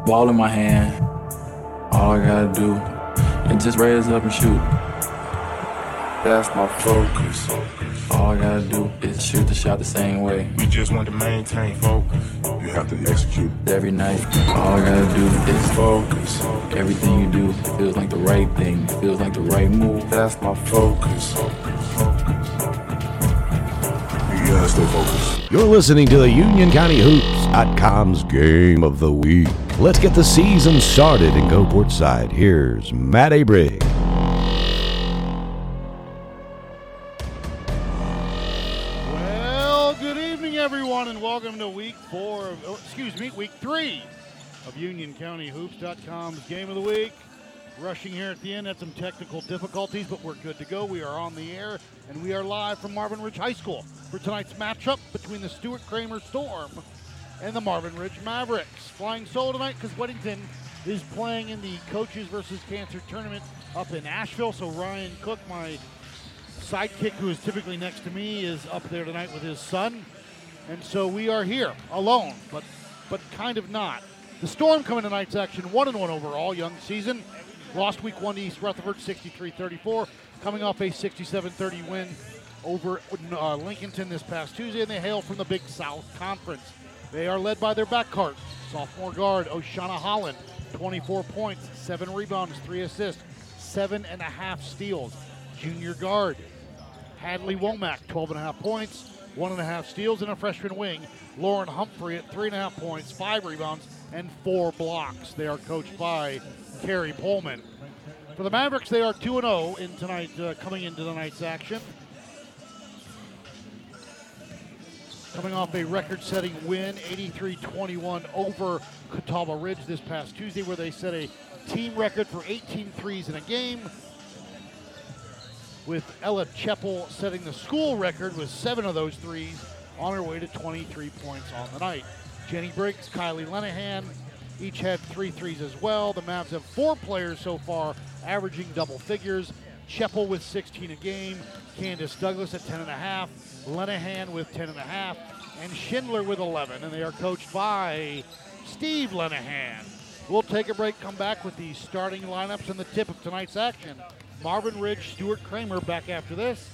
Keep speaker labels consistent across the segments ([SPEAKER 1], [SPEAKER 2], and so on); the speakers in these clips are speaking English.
[SPEAKER 1] Ball in my hand. All I gotta do is just raise up and shoot. That's my focus. All I gotta do is shoot the shot the same way.
[SPEAKER 2] We just want to maintain focus.
[SPEAKER 3] You have to execute
[SPEAKER 1] every night. All I gotta do is focus. Everything you do feels like the right thing, feels like the right move. That's my focus.
[SPEAKER 3] You gotta stay focused.
[SPEAKER 4] You're listening to the UnionCountyHoops.com's Game of the Week. Let's get the season started and go courtside. Here's Matt A. Briggs.
[SPEAKER 5] Well, good evening, everyone, and welcome to week 3 of UnionCountyHoops.com's Game of the Week. Rushing here at the end, had some technical difficulties, but we're good to go. We are on the air, and we are live from Marvin Ridge High School for tonight's matchup between the Stuart Cramer Storm and the Marvin Ridge Mavericks. Flying solo tonight because Weddington is playing in the Coaches vs. Cancer tournament up in Asheville. So Ryan Cook, my sidekick who is typically next to me, is up there tonight with his son. And so we are here alone, but kind of not. The Storm coming tonight's action 1-1 overall, young season. Lost week 1 to East Rutherford, 63-34, coming off a 67-30 win over Lincolnton this past Tuesday, and they hail from the Big South Conference. They are led by their backcourt, sophomore guard Oshana Holland, 24 points, 7 rebounds, 3 assists, 7.5 steals. Junior guard Hadley Womack, 12.5 points, 1.5 steals, and a freshman wing, Lauren Humphrey, at 3.5 points, 5 rebounds, and 4 blocks. They are coached by Carrie Pullman. For the Mavericks, they are 2-0 in tonight, coming into tonight's action. Coming off a record-setting win, 83-21 over Catawba Ridge this past Tuesday, where they set a team record for 18 threes in a game, with Ella Cheppel setting the school record with 7 of those threes, on her way to 23 points on the night. Jenny Briggs, Kylie Lenahan, each had 3 threes as well. The Mavs have 4 players so far averaging double figures. Cheppel with 16 a game, Candace Douglas at 10.5, Lenahan with 10.5, and Schindler with 11. And they are coached by Steve Lenahan. We'll take a break, come back with the starting lineups and the tip of tonight's action. Marvin Ridge, Stuart Cramer back after this.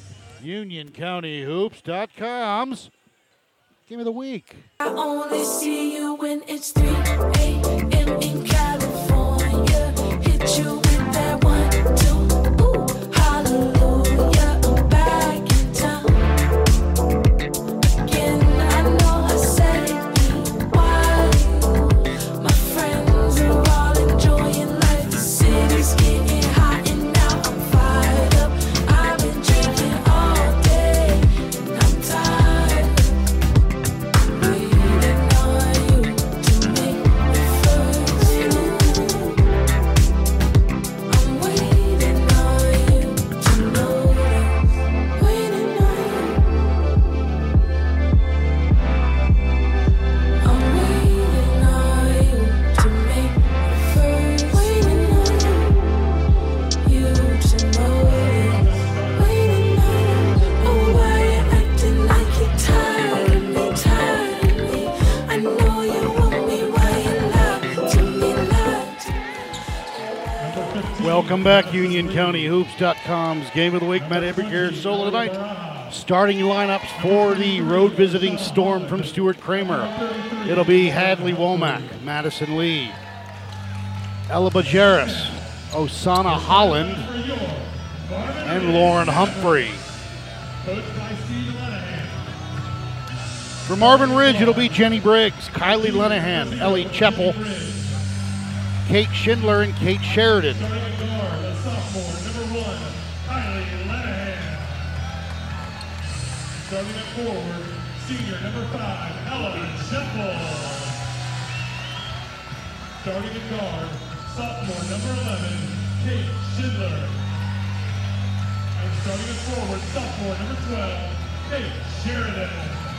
[SPEAKER 5] UnionCountyHoops.com's Game of the Week.
[SPEAKER 6] I only see you when it's 3 a.m. in California. Hit you with that 1, 2, ooh, hallelujah. I'm back in town. Again, I know I said it be wild. My friends are all enjoying life. The city's getting hot and now I'm fired up. I've been drinking all day and I'm tired.
[SPEAKER 5] Welcome back, UnionCountyHoops.com's Game of the Week. Matt Ebrick here, solo tonight. Starting lineups for the road visiting Storm from Stuart Cramer. It'll be Hadley Womack, Madison Lee, Ella Bajeris, Osana Holland, and Lauren Humphrey. For Marvin Ridge, it'll be Jenny Briggs, Kylie Lenahan, Ellie Cheppel, Kate Schindler, and Kate Sheridan.
[SPEAKER 7] Starting at forward, senior number 5, Ella Cheppel. Starting at guard, sophomore number 11, Kate Schindler. And starting at forward, sophomore number 12, Kate Sheridan.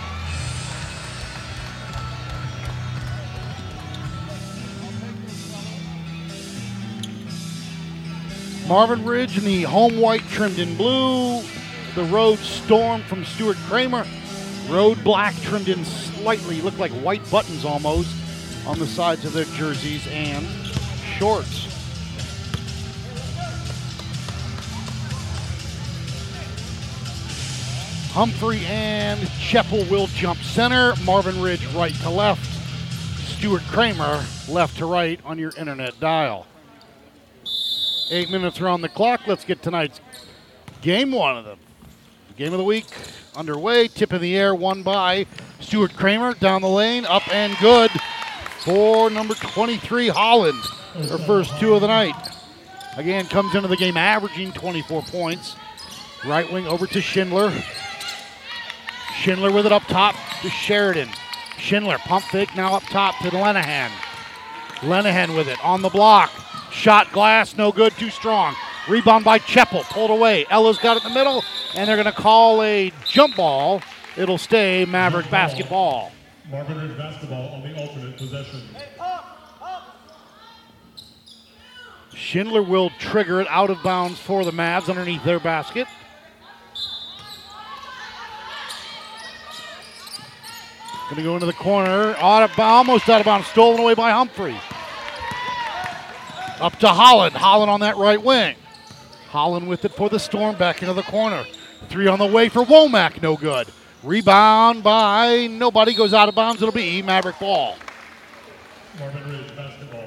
[SPEAKER 5] Marvin Ridge in the home white trimmed in blue. The road Storm from Stuart Cramer. Road black trimmed in slightly, look like white buttons almost. on the sides of their jerseys and shorts. Humphrey and Cheppel will jump center. Marvin Ridge right to left. Stuart Kramer left to right on your internet dial. 8 minutes are on the clock. Let's get tonight's game one of the game of the week underway. Tip in the air, won by Stuart Kramer. Down the lane, up and good for number 23, Holland. Her first two of the night. Again, comes into the game averaging 24 points. Right wing over to Schindler. Schindler with it up top to Sheridan. Schindler, pump fake, now up top to Lenahan. Lenahan with it on the block. Shot glass, no good, too strong. Rebound by Cheppel, pulled away. Ella's got it in the middle, and they're going to call a jump ball. It'll stay Maverick basketball.
[SPEAKER 7] Marvin Ridge basketball on the alternate possession.
[SPEAKER 5] Schindler will trigger it out of bounds for the Mavs underneath their basket. Going to go into the corner, almost out of bounds, stolen away by Humphrey. Up to Holland. Holland on that right wing. Holland with it for the Storm, back into the corner. Three on the way for Womack, no good. Rebound by nobody, goes out of bounds. It'll be Maverick ball.
[SPEAKER 7] Marvin Ridge basketball.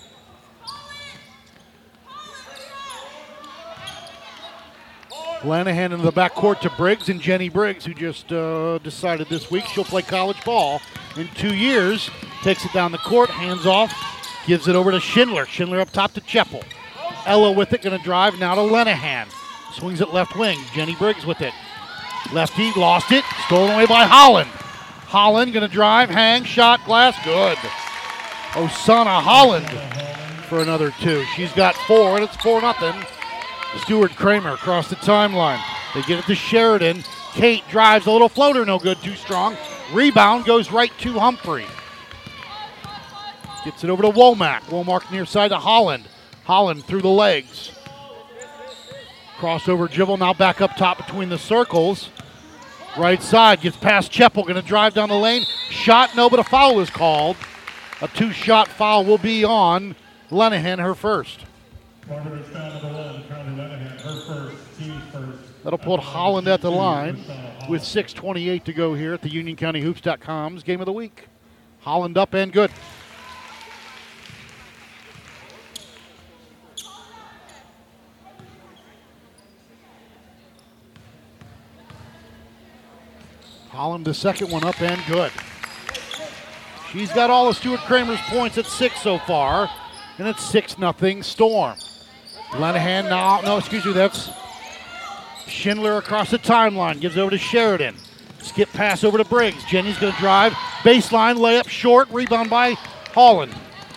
[SPEAKER 5] Lanahan into the backcourt to Briggs, and Jenny Briggs, who just decided this week she'll play college ball in 2 years. Takes it down the court, hands off, gives it over to Schindler. Schindler up top to Cheppel. Ella with it, going to drive now to Lenahan. Swings it left wing. Jenny Briggs with it. Lefty, lost it, stolen away by Holland. Holland going to drive, hang, shot, glass, good. Osana Holland for another two. She's got 4, and it's 4-0. Stuart Kramer across the timeline. They get it to Sheridan. Kate drives a little floater, no good, too strong. Rebound goes right to Humphrey. Gets it over to Womack. Womack near side to Holland. Holland through the legs. Crossover dribble, now back up top between the circles. Right side, gets past Cheppel, going to drive down the lane. Shot, no, but a foul is called. A 2-shot foul will be on Lenahan, her first.
[SPEAKER 7] Marvin Ridge foul number 1, Kylie Lenahan, her first, team's first.
[SPEAKER 5] That'll put Holland at the line with 6:28 to go here at the UnionCountyHoops.com's Game of the Week. Holland up and good. Holland the second one up and good. She's got all of Stuart Kramer's points at 6 so far, and it's 6-0 Storm. Lenahan now, that's Schindler across the timeline, gives over to Sheridan. Skip pass over to Briggs. Jenny's going to drive, baseline, layup short, rebound by Holland.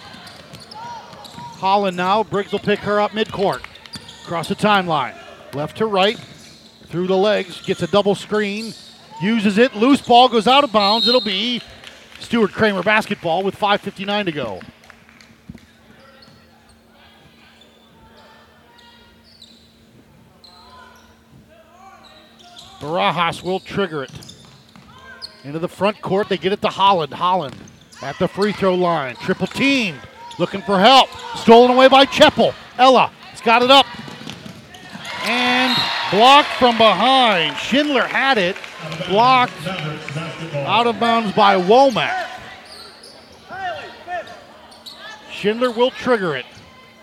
[SPEAKER 5] Holland now, Briggs will pick her up midcourt. Across the timeline, left to right, through the legs, gets a double screen, uses it, loose ball, goes out of bounds. It'll be Stuart Kramer basketball with 5:59 to go. Barajas will trigger it. Into the front court, they get it to Holland. Holland at the free throw line. Triple teamed, looking for help. Stolen away by Cheppel. Ella has got it up. And blocked from behind. Schindler had it. Blocked out of bounds by Womack. Schindler will trigger it.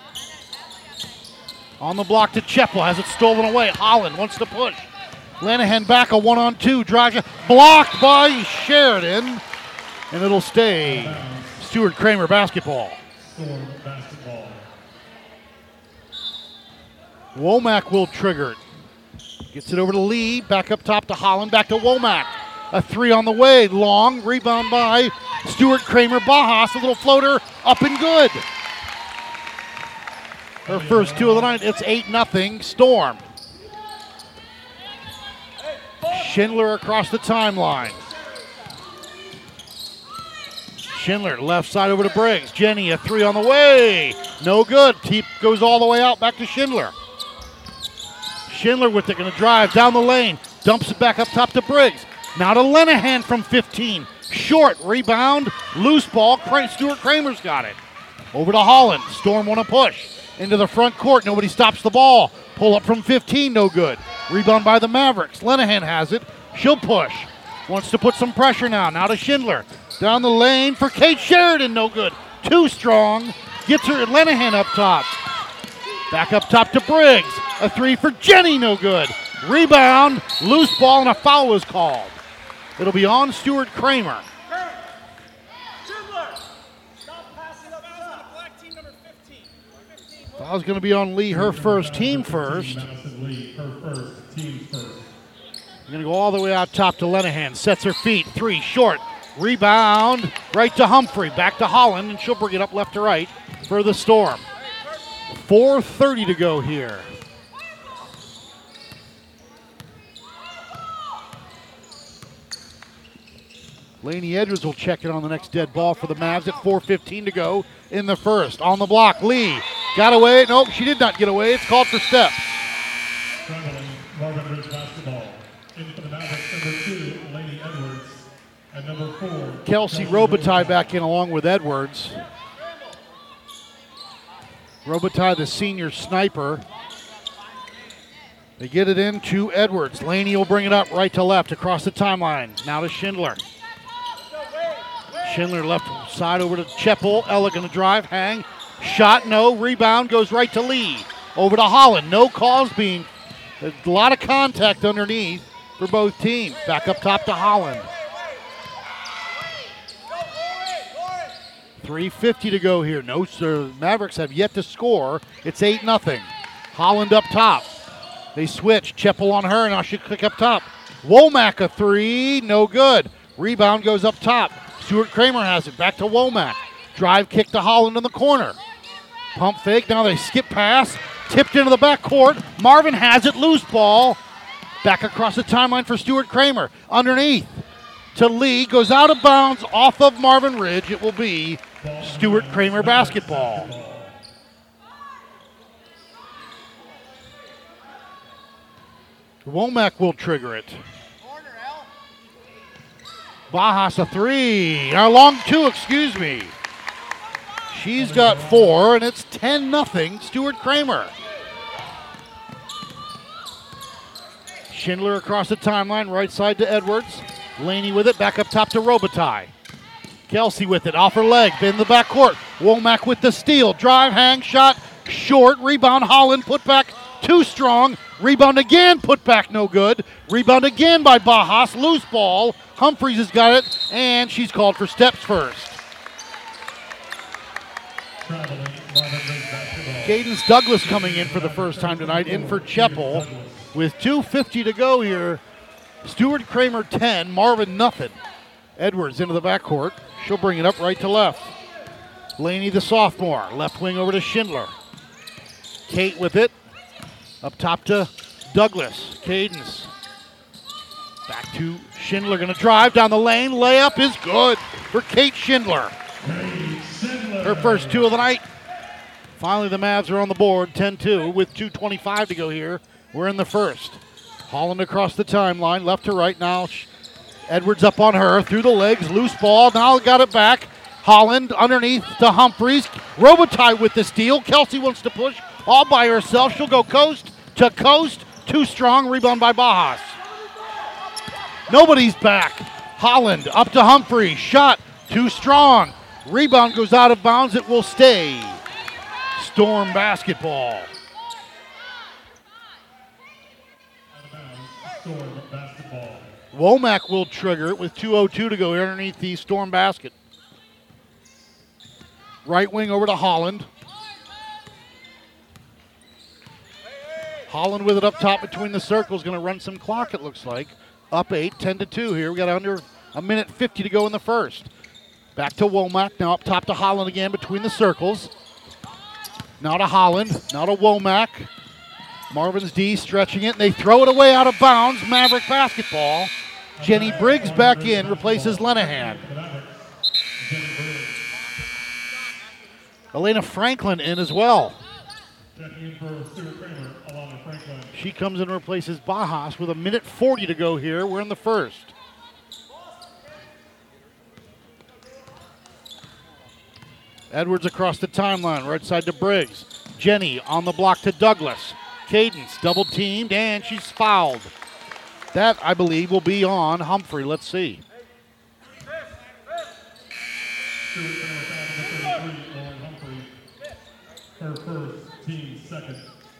[SPEAKER 5] On the block to Cheppel, has it stolen away. Holland wants to push. Lenahan back, a 1-on-2, drives, blocked by Sheridan, and it'll stay Stuart Kramer basketball. Womack will trigger it. Gets it over to Lee, back up top to Holland, back to Womack. A 3 on the way, long, rebound by Stuart Kramer. Bajas, a little floater, up and good. Her first 2 of the night, it's 8-0 Storm. Schindler across the timeline. Schindler left side over to Briggs. Jenny, a 3 on the way. No good. Teep goes all the way out, back to Schindler. Schindler with it, going to drive down the lane. Dumps it back up top to Briggs. Now to Lenahan from 15. Short, rebound, loose ball. Stuart Kramer's got it. Over to Holland. Storm want to push. Into the front court. Nobody stops the ball. Pull up from 15, no good. Rebound by the Mavericks. Lenahan has it. She'll push. Wants to put some pressure now. Now to Schindler. Down the lane for Kate Sheridan, no good. Too strong. Gets her Lenahan up top. Back up top to Briggs. A three for Jenny, no good. Rebound, loose ball, and a foul is called. It'll be on Stuart Kramer. Foul's going to be on Lee, her first, team first. We're going to go all the way out top to Lenahan. Sets her feet, three, short. Rebound, right to Humphrey. Back to Holland, and she'll bring it up left to right for the Storm. 4:30 to go here. Lainey Edwards will check it on the next dead ball for the Mavs at 4:15 to go in the first. On the block, Lee got away. Nope, she did not get away. It's called for steps.
[SPEAKER 7] Traveling, Marvin Ridge basketball. In for the Mavericks, number 2, Lainey Edwards. And number 4,
[SPEAKER 5] Kelsey Robitaille back in along with Edwards. Robitaille, the senior sniper. They get it into Edwards. Laney will bring it up right to left across the timeline. Now to Schindler. Schindler left side over to Cheppel. Ella going to drive, hang. Shot, no. Rebound goes right to Lee. Over to Holland. No calls being. A lot of contact underneath for both teams. Back up top to Holland. 3:50 to go here. No, sir. Mavericks have yet to score. It's 8-0. Holland up top. They switch. Cheppel on her. Now she click up top. Womack a three. No good. Rebound goes up top. Stuart Kramer has it. Back to Womack. Drive kick to Holland in the corner. Pump fake. Now they skip pass. Tipped into the backcourt. Marvin has it. Loose ball. Back across the timeline for Stuart Kramer. Underneath to Lee. Goes out of bounds off of Marvin Ridge. It will be Stuart Kramer basketball. Womack will trigger it. Bajas a three. Long two, excuse me. She's got 4, and it's 10-0 Stuart Kramer. Schindler across the timeline, right side to Edwards. Laney with it, back up top to Robitaille. Kelsey with it, off her leg, bend the backcourt. Womack with the steal, drive, hang, shot, short, rebound, Holland, put back, too strong. Rebound again, put back, no good. Rebound again by Bajas, loose ball. Humphreys has got it, and she's called for steps first. Cadence Douglas coming in for the first time tonight, in for Cheppel. With 2:50 to go here, Stuart Kramer 10, Marvin nothing. Edwards into the backcourt. She'll bring it up right to left. Laney the sophomore, left wing over to Schindler. Kate with it. Up top to Douglas. Cadence. Back to Schindler, going to drive down the lane. Layup is good for Kate Schindler. Her first 2 of the night. Finally, the Mavs are on the board, 10-2 with 2:25 to go here. We're in the first. Holland across the timeline, left to right now. Edwards up on her, through the legs, loose ball. Now got it back. Holland underneath to Humphreys. Robitaille with the steal. Kelsey wants to push all by herself. She'll go coast to coast. Too strong. Rebound by Bajas. Nobody's back. Holland up to Humphreys. Shot too strong. Rebound goes out of bounds. It will stay. Storm basketball.
[SPEAKER 7] Storm basketball.
[SPEAKER 5] Womack will trigger it with 2:02 to go here underneath the Storm basket. Right wing over to Holland. Holland with it up top between the circles. Going to run some clock, it looks like. Up 8, 10-2 here. We got under a minute 50 to go in the first. Back to Womack. Now up top to Holland again between the circles. Now to Holland. Now to Womack. Marvin's D stretching it. And they throw it away out of bounds. Maverick basketball. Jenny Briggs back in. Replaces Lenahan. Elena Franklin in as well.
[SPEAKER 7] Checking in for Stuart Kramer, along with Franklin.
[SPEAKER 5] She comes in and replaces Bajas with a minute 40 to go here. We're in the first. Edwards across the timeline, right side to Briggs. Jenny on the block to Douglas. Cadence double teamed, and she's fouled. That, I believe, will be on Humphrey. Let's see.
[SPEAKER 7] Stuart Kramer foul number 33, Lauren Humphrey. Her first, team second.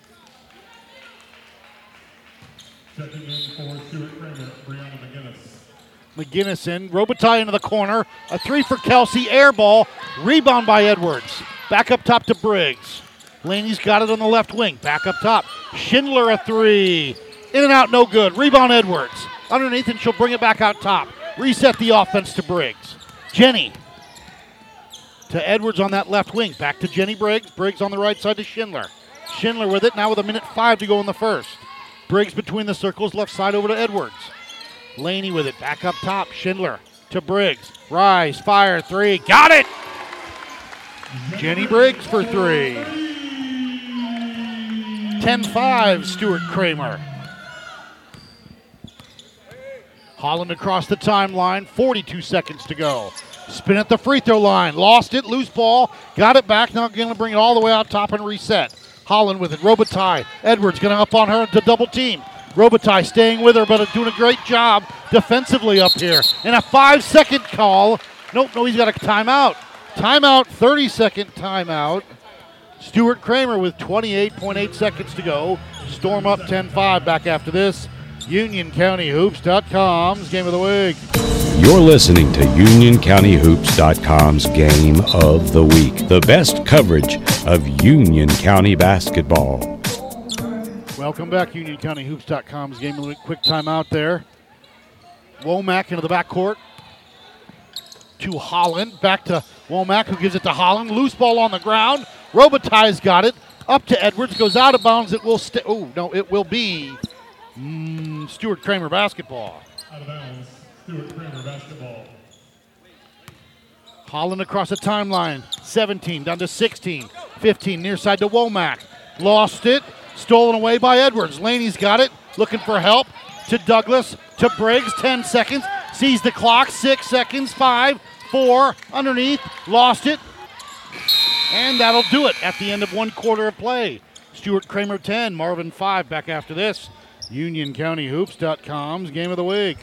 [SPEAKER 7] Checking in for Stuart Kramer, Brianna McGinnis.
[SPEAKER 5] McGinnis in. Robitaille into the corner. A three for Kelsey. Air ball. Rebound by Edwards. Back up top to Briggs. Laney's got it on the left wing. Back up top. Schindler a three. In and out, no good. Rebound Edwards. Underneath, and she'll bring it back out top. Reset the offense to Briggs. Jenny to Edwards on that left wing. Back to Jenny Briggs. Briggs on the right side to Schindler. Schindler with it now with 1:05 to go in the first. Briggs between the circles, left side over to Edwards. Laney with it, back up top. Schindler to Briggs. Rise, fire, three. Got it! Jenny Briggs for three. 10-5, Stuart Kramer. Holland across the timeline, 42 seconds to go. Spin at the free throw line, lost it, loose ball, got it back, now going to bring it all the way out top and reset. Holland with it, Robitaille. Edwards going to up on her to double team. Robitaille staying with her, but doing a great job defensively up here. And a 5-second call. Nope, no, he's got a timeout. Timeout, 30-second timeout. Stuart Kramer with 28.8 seconds to go. Storm up 10-5 back after this. UnionCountyHoops.com's Game of the Week.
[SPEAKER 4] You're listening to UnionCountyHoops.com's Game of the Week, the best coverage of Union County basketball.
[SPEAKER 5] Welcome back, UnionCountyHoops.com's Game of the Week. Quick timeout there. Womack into the backcourt to Holland. Back to Womack, who gives it to Holland. Loose ball on the ground. Robitaille's got it. Up to Edwards. Goes out of bounds. It will stay. Oh, no, it will be Stuart Kramer basketball.
[SPEAKER 7] Out of bounds, Stuart Kramer basketball.
[SPEAKER 5] Holland across the timeline. 17 down to 16. 15 near side to Womack. Lost it. Stolen away by Edwards. Laney's got it. Looking for help. To Douglas. To Briggs. 10 seconds. Sees the clock. 6 seconds. 5, 4. Underneath. Lost it. And that'll do it at the end of one quarter of play. Stuart Kramer 10. Marvin 5 back after this. UnionCountyHoops.com's Game of the Week.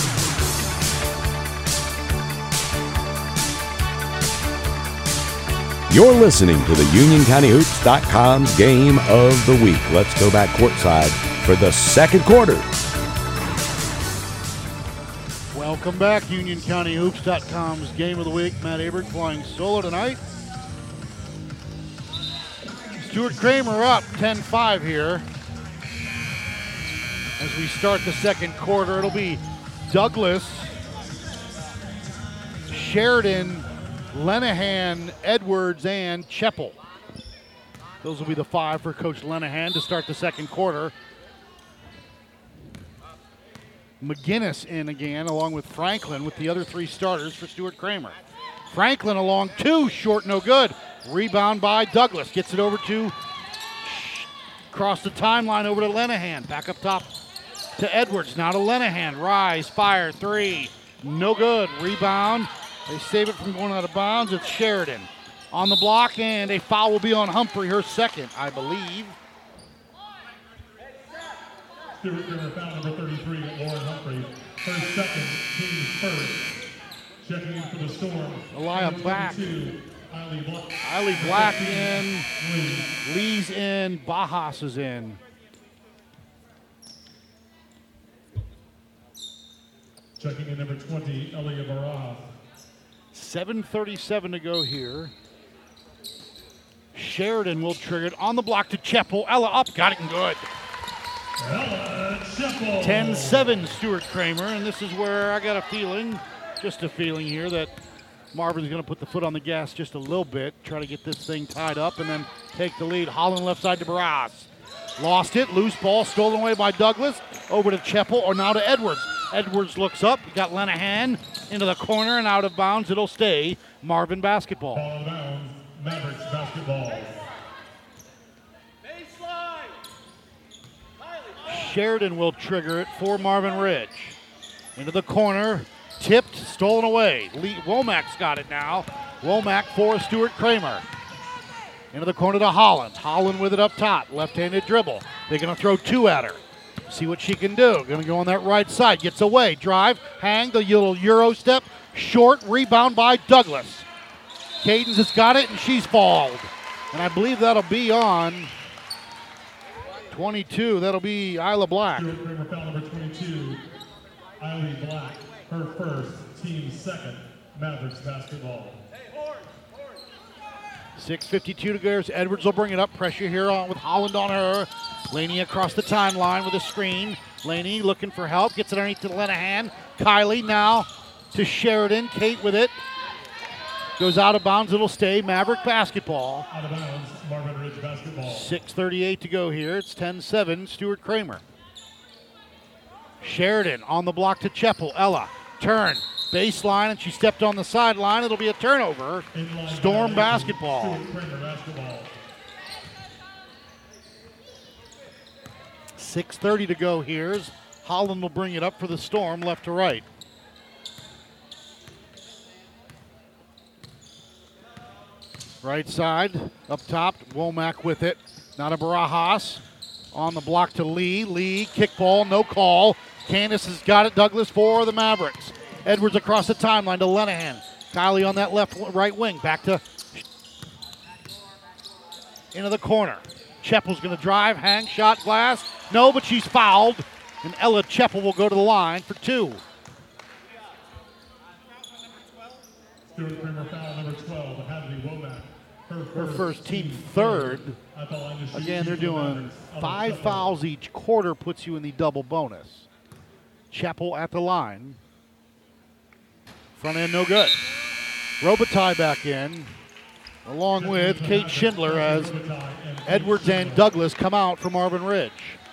[SPEAKER 4] You're listening to the UnionCountyHoops.com's Game of the Week. Let's go back courtside for the second quarter.
[SPEAKER 5] Welcome back, UnionCountyHoops.com's Game of the Week. Matt Aberg flying solo tonight. Stuart Kramer up 10-5 here. As we start the second quarter, it'll be Douglas, Sheridan, Lenahan, Edwards, and Cheppel. Those will be the 5 for Coach Lenahan to start the second quarter. McGinnis in again, along with Franklin, with the other 3 starters for Stuart Kramer. Franklin along 2, short, no good. Rebound by Douglas. Gets it over to, across the timeline, over to Lenahan. Back up top to Edwards. Now to Lenahan. Rise, fire, 3. No good. Rebound. They save it from going out of bounds. It's Sheridan on the block, and a foul will be on Humphrey, her second, I believe.
[SPEAKER 7] Stuart Kramer foul number 33, Lauren Humphrey. Her second, team first. Checking in for the Storm.
[SPEAKER 5] Elia back. Eiley Black in. Lee's in. Bajas is in.
[SPEAKER 7] Checking in number 20, Elia Barajas.
[SPEAKER 5] 7:37 to go here. Sheridan will trigger it on the block to Cheppel. Ella up, got it and good.
[SPEAKER 7] Ella Cheppel.
[SPEAKER 5] 10-7 Stuart Kramer, and this is where I got a feeling, just a feeling here, that Marvin's going to put the foot on the gas just a little bit, try to get this thing tied up and then take the lead. Holland left side to Barras. Lost it, loose ball, stolen away by Douglas. Over to Cheppel, or now to Edwards. Edwards looks up, got Lenahan into the corner and out of bounds. It'll stay Marvin basketball.
[SPEAKER 7] Out of bounds, Mavericks basketball.
[SPEAKER 5] Sheridan will trigger it for Marvin Ridge. Into the corner, tipped, stolen away. Womack's got it now. Womack for Stuart Kramer. Into the corner to Holland. Holland with it up top. Left-handed dribble. They're going to throw 2 at her. See what she can do. Going to go on that right side. Gets away. Drive. Hang. The little Euro step. Short. Rebound by Douglas. Cadence has got it, and she's fouled. And I believe that'll be on 22. That'll be Isla Black.
[SPEAKER 7] Stuart Kramer, foul number 22. Eileen Black, her first, team second. Mavericks basketball.
[SPEAKER 5] 6:52 to go. Edwards will bring it up. Pressure here on with Holland on her. Laney across the timeline with a screen. Laney looking for help. Gets it underneath to Lenahan. Kylie now to Sheridan. Kate with it. Goes out of bounds. It'll stay Maverick basketball.
[SPEAKER 7] Out of bounds, Marvin Ridge basketball.
[SPEAKER 5] 6:38 to go here. It's 10-7. Stuart Kramer. Sheridan on the block to Cheppel. Ella. Turn. Baseline, and she stepped on the sideline. It'll be a turnover. Storm basketball.
[SPEAKER 7] Stuart Kramer basketball.
[SPEAKER 5] 6:30 to go here. Holland will bring it up for the Storm, left to right. Right side, up top, Womack with it. Nana Barajas on the block to Lee. Lee, kickball, no call. Candace has got it. Douglas for the Mavericks. Edwards across the timeline to Lenahan. Kylie on that right wing. Back to into the corner. Cheppel's going to drive, hang, shot, glass. No, but she's fouled. And Ella Cheppel will go to the line for 2.
[SPEAKER 7] Stuart Kramer, foul number 12. Hadley Womack,
[SPEAKER 5] Her first, team third. Again, they're doing 5 fouls each quarter, puts you in the double bonus. Cheppel at the line. Front end no good. Robitaille back in, along with Kate Schindler as Edwards and Douglas come out from Marvin Ridge.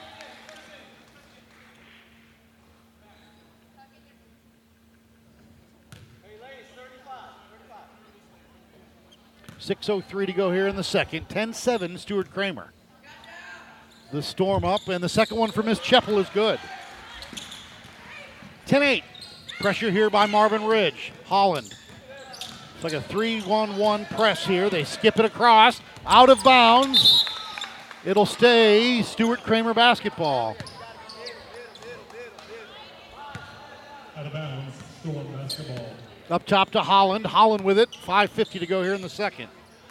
[SPEAKER 5] .6:03 to go here in the second. 10-7, Stuart Kramer. The Storm up, and the second one for Miss Cheppel is good. 10-8. Pressure here by Marvin Ridge. Holland. It's like a 3-1-1 press here. They skip it across. Out of bounds. It'll stay Stuart Kramer basketball.
[SPEAKER 7] Out of bounds, Storm basketball.
[SPEAKER 5] Up top to Holland. Holland with it. 5:50 to go here in the second.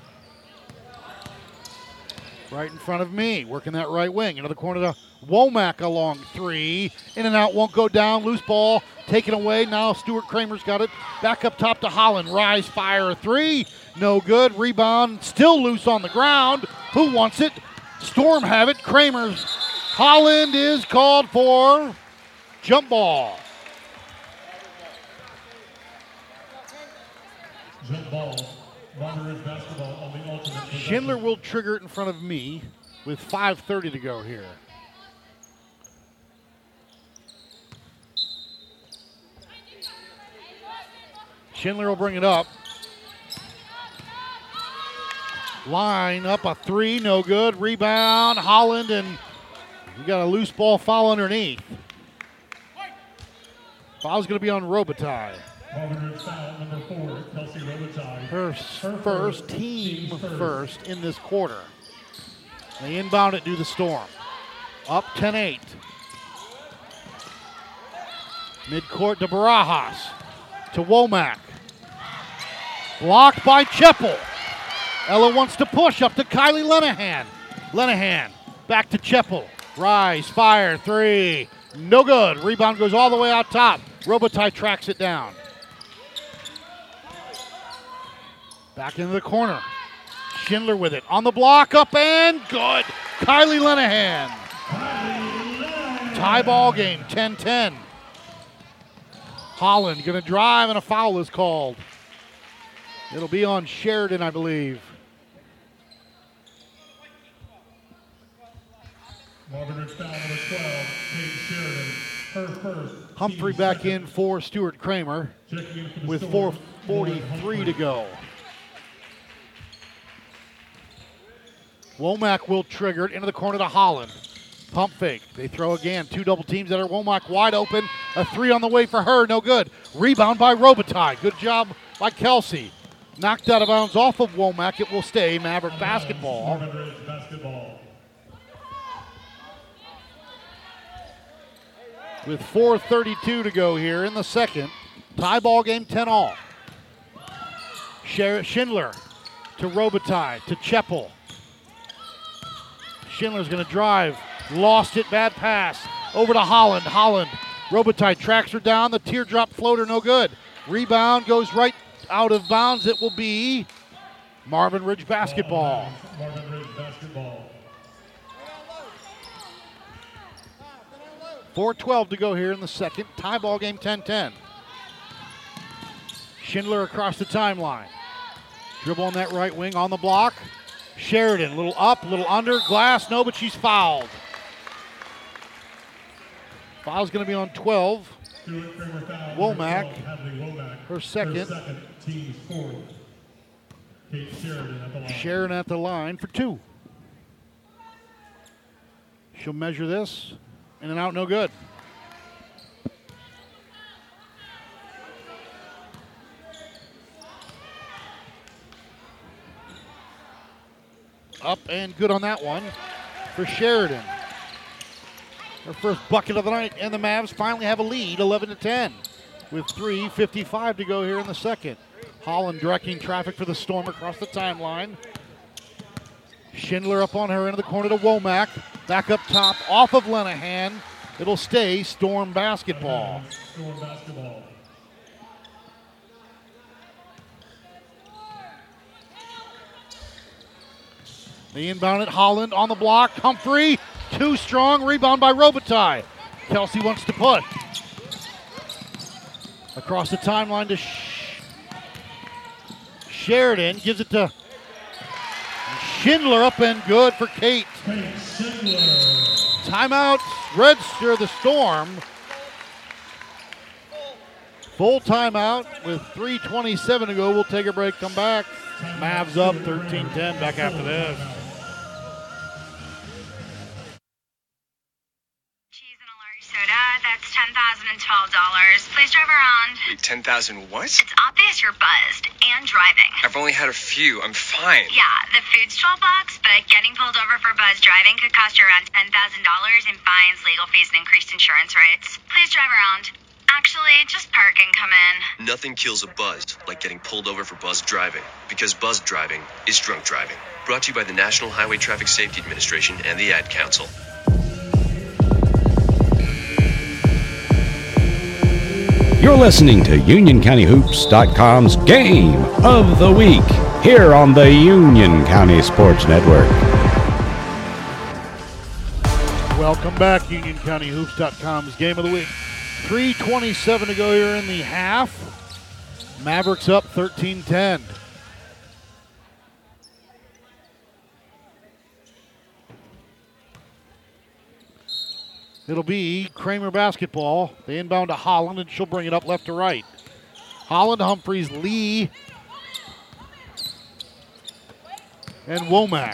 [SPEAKER 5] Right in front of me. Working that right wing. Into the corner to Womack along 3. In and out, won't go down. Loose ball taken away. Now Stuart Kramer's got it. Back up top to Holland. Rise, fire, 3. No good. Rebound still loose on the ground. Who wants it? Storm have it. Kramer's. Holland is called for jump ball.
[SPEAKER 7] Jump ball. Marvin Ridge basketball on the alternate possession.
[SPEAKER 5] Schindler will trigger it in front of me with 5:30 to go here. Schindler will bring it up. Line up a 3, no good. Rebound, Holland, and we got a loose ball foul underneath. Foul's going to be on Robitaille.
[SPEAKER 7] Marvin Ridge foul number 4, Kelsey Robitaille.
[SPEAKER 5] Her first, team first in this quarter. They inbound it to the Storm. Up 10-8. Midcourt to Barajas. To Womack. Blocked by Cheppel. Ella wants to push up to Kylie Lenahan. Lenahan back to Cheppel. Rise, fire, 3. No good. Rebound goes all the way out top. Robitaille tracks it down. Back into the corner. Schindler with it. On the block, up and good. Kylie Lenahan. Tie ball game, 10-10. Holland going to drive, and a foul is called. It'll be on Sheridan, I believe.
[SPEAKER 7] Marvin Ridge foul number 12, Kate Sheridan. Her first.
[SPEAKER 5] Humphrey back in for Stuart Kramer with 4:43 to go. Womack will trigger it into the corner to Holland. Pump fake. They throw again. 2 double teams at her. Womack wide open. A 3 on the way for her. No good. Rebound by Robitaille. Good job by Kelsey. Knocked out of bounds off of Womack. It will stay Maverick basketball.
[SPEAKER 7] Marvin Ridge basketball.
[SPEAKER 5] With 4:32 to go here in the second. Tie ball game, 10-all. Schindler to Robitaille to Cheppel. Schindler's going to drive. Lost it, bad pass. Over to Holland. Holland. Robitaille tracks her down. The teardrop floater, no good. Rebound goes right out of bounds. It will be Marvin Ridge basketball.
[SPEAKER 7] Marvin Ridge basketball.
[SPEAKER 5] 4:12 to go here in the second. Tie ball game, 10-10. Schindler across the timeline. Dribble on that right wing on the block. Sheridan, a little up, a little under. Glass, no, but she's fouled. Foul's going to be on 12.
[SPEAKER 7] Stuart Kramer foul.
[SPEAKER 5] Womack,
[SPEAKER 7] Hadley Womack.
[SPEAKER 5] her second.
[SPEAKER 7] Team's fourth. Kate Sheridan at the line.
[SPEAKER 5] Sheridan at the line for 2. She'll measure this. In and out, no good. Up and good on that one for Sheridan. Her first bucket of the night, and the Mavs finally have a lead, 11-10, with 3:55 to go here in the second. Holland directing traffic for the Storm across the timeline. Schindler up on her into the corner to Womack. Back up top, off of Lenahan. It'll stay Storm basketball.
[SPEAKER 7] Storm basketball.
[SPEAKER 5] The inbound at Holland on the block. Humphrey, too strong. Rebound by Robitaille. Kelsey wants to push. Across the timeline to Sheridan. Gives it to Schindler, up and good for Kate.
[SPEAKER 7] Kate Schindler.
[SPEAKER 5] Timeout, register the Storm. Full timeout with 3:27 to go. We'll take a break, come back. Mavs up 13-10, back after this.
[SPEAKER 8] Cheese and a large soda, that's $10,012. Please drive around.
[SPEAKER 9] Wait, 10,000 what?
[SPEAKER 8] It's obvious you're buzzed and driving.
[SPEAKER 9] I've only had a few. I'm fine.
[SPEAKER 8] Yeah, the food's $12, but getting pulled over for buzz driving could cost you around $10,000 in fines, legal fees, and increased insurance rates. Please drive around. Actually, just park and come in.
[SPEAKER 10] Nothing kills a buzz like getting pulled over for buzz driving, because buzz driving is drunk driving. Brought to you by the National Highway Traffic Safety Administration and the Ad Council.
[SPEAKER 4] You're listening to UnionCountyHoops.com's Game of the Week here on the Union County Sports Network.
[SPEAKER 5] Welcome back, UnionCountyHoops.com's Game of the Week. 3:27 to go here in the half. Mavericks up 13-10. It'll be Kramer basketball. They inbound to Holland, and she'll bring it up left to right. Holland, Humphreys, Lee, and Womack.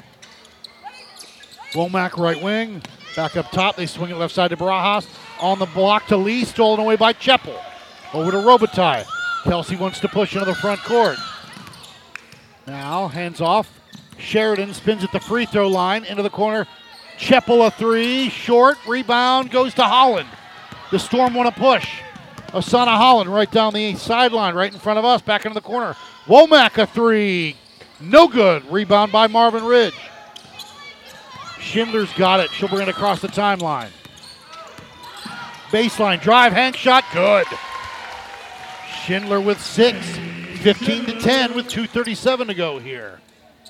[SPEAKER 5] Womack right wing. Back up top. They swing it left side to Barajas. On the block to Lee. Stolen away by Cheppel. Over to Robitaille. Kelsey wants to push into the front court. Now, hands off. Sheridan spins at the free throw line. Into the corner. Cheppel a three. Short. Rebound goes to Holland. The Storm want to push. Osana Holland right down the sideline, right in front of us. Back into the corner. Womack a three. No good. Rebound by Marvin Ridge. Schindler's got it. She'll bring it across the timeline. Baseline drive, hang shot, good. Schindler with 6, 15-10 with 2:37 to go here.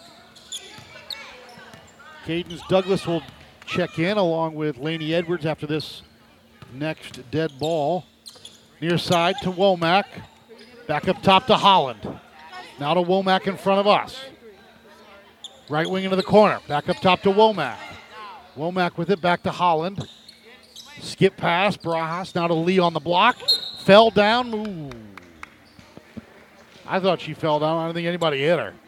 [SPEAKER 5] Cadence Douglas will check in along with Laney Edwards after this next dead ball. Near side to Womack. Back up top to Holland. Now to Womack in front of us. Right wing into the corner. Back up top to Womack. Womack with it, back to Holland. Skip pass, Barajas now to Lee on the block. Fell down. Ooh. I thought she fell down. I don't think anybody hit her.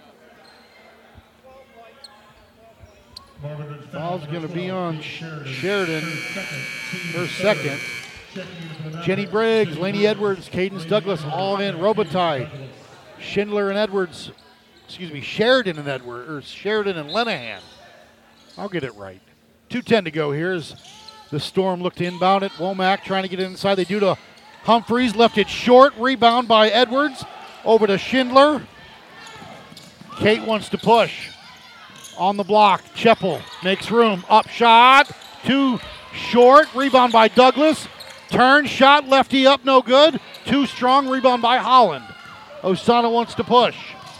[SPEAKER 5] Foul's going to be on Sheridan, her second. Jenny Briggs, Laney Edwards, Cadence Douglas all in. Robitaille, Schindler and Edwards, Sheridan and Lenahan. I'll get it right. 2:10 to go. Here's the Storm. Look to inbound it. Womack trying to get it inside. They do to Humphreys. Left it short. Rebound by Edwards. Over to Schindler. Kate wants to push. On the block. Cheppel makes room. Up shot. Too short. Rebound by Douglas. Turn shot. Lefty up. No good. Too strong. Rebound by Holland. Osana wants to push.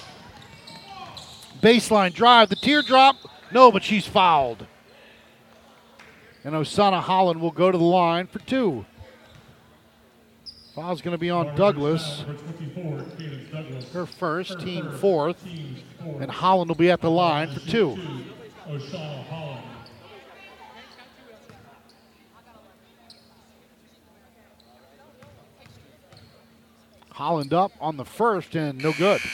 [SPEAKER 5] Baseline drive. The teardrop. No, but she's fouled. And Osana Holland will go to the line for 2. Foul's going to be on Douglas. Her first, team fourth. And Holland will be at the line for 2.
[SPEAKER 7] Osana Holland.
[SPEAKER 5] Holland up on the first and no good.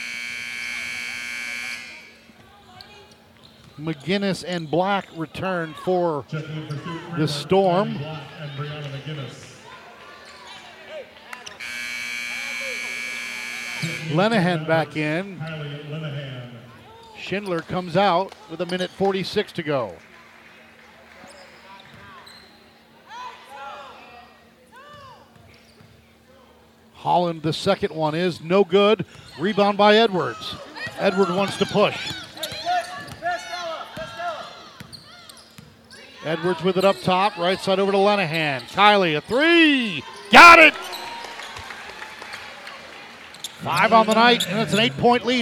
[SPEAKER 5] McGinnis and Black return for the Storm. Lenahan back in. Schindler comes out with 1:46 to go. Holland, the second one is no good. Rebound by Edwards. Edwards wants to push. Edwards with it up top, right side over to Lenahan. Kylie, a 3. Got it! 5 on the night, and it's an 8-point lead,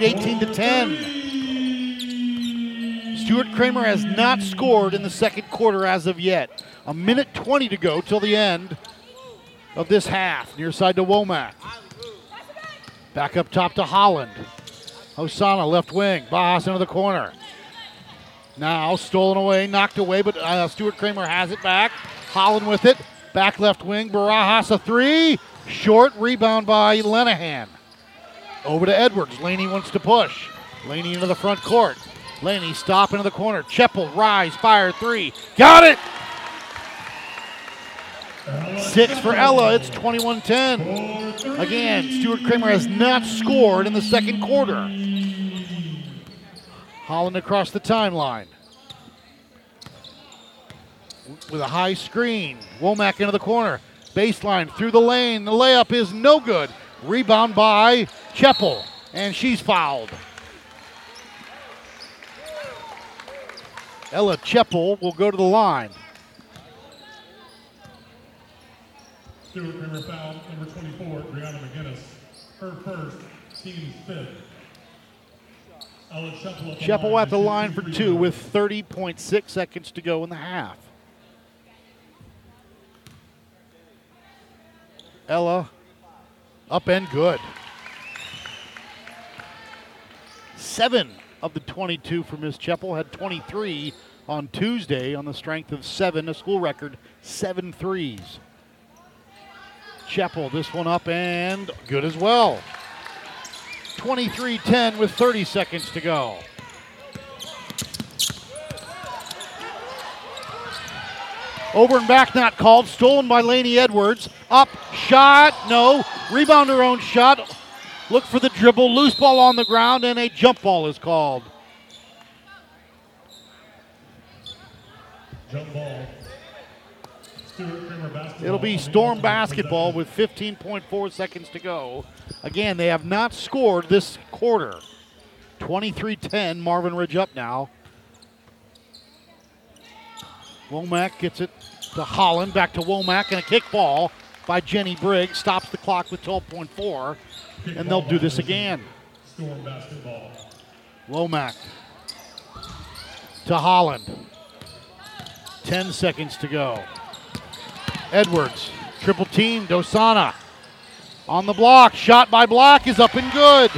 [SPEAKER 5] 18-10. Stuart Kramer has not scored in the second quarter as of yet. 1:20 to go till the end of this half. Near side to Womack. Back up top to Holland. Osana, left wing. Bajas into the corner. Now stolen away, knocked away, but Stuart Kramer has it back. Holland with it. Back left wing. Barajas, a 3. Short rebound by Lenahan. Over to Edwards. Laney wants to push. Laney into the front court. Laney stop into the corner. Cheppel, rise, fire, 3. Got it! 6 for Ella. It's 21-10. Again, Stuart Kramer has not scored in the second quarter. Holland across the timeline. With a high screen. Womack into the corner. Baseline through the lane. The layup is no good. Rebound by Cheppel. And she's fouled. Ella Cheppel will go to the line.
[SPEAKER 7] Stuart Kramer foul, number 24, Brianna McGinnis. Her first, team's 5th.
[SPEAKER 5] Cheppel at the line for 2 with 30.6 seconds to go in the half. Ella up and good. 7 of the 22 for Ms. Cheppel, had 23 on Tuesday on the strength of 7, a school record, 7 threes. Cheppel, this one up and good as well. 23-10 with 30 seconds to go. Over and back, not called. Stolen by Laney Edwards. Up, shot, no. Rebound her own shot. Look for the dribble. Loose ball on the ground, and a jump ball is called.
[SPEAKER 7] Jump ball.
[SPEAKER 5] It'll be Storm basketball with 15.4 seconds to go. Again, they have not scored this quarter. 23-10, Marvin Ridge up now. Womack gets it to Holland, back to Womack, and a kick ball by Jenny Briggs. Stops the clock with 12.4, and they'll do this again.
[SPEAKER 7] Storm basketball.
[SPEAKER 5] Womack to Holland. 10 seconds to go. Edwards, triple team, Dosana on the block. Shot by Black is up and good.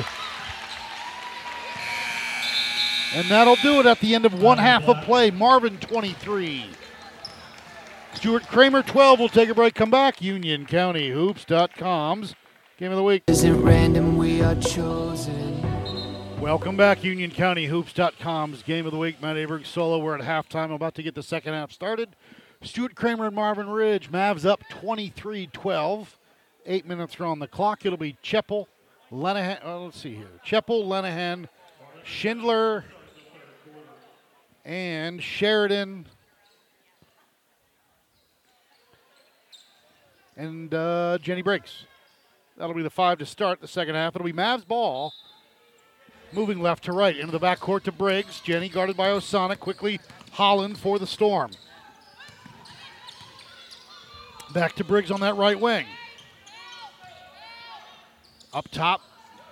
[SPEAKER 5] And that'll do it at the end of one half of play. Marvin 23. Stuart Kramer 12. We'll take a break, come back. UnionCountyHoops.com's Game of the Week.
[SPEAKER 6] Isn't random, we are chosen.
[SPEAKER 5] Welcome back, UnionCountyHoops.com's Game of the Week. Matt Aberg solo. We're at halftime. I'm about to get the second half started. Stuart Kramer and Marvin Ridge. Mavs up 23-12. 8 minutes are on the clock. It'll be Cheppel Lenahan, let's see here. Cheppel, Lenahan, Schindler, and Sheridan. And Jenny Briggs. That'll be the 5 to start the second half. It'll be Mavs ball. Moving left to right into the backcourt to Briggs. Jenny guarded by Osana. Quickly Holland for the Storm. Back to Briggs on that right wing. Up top.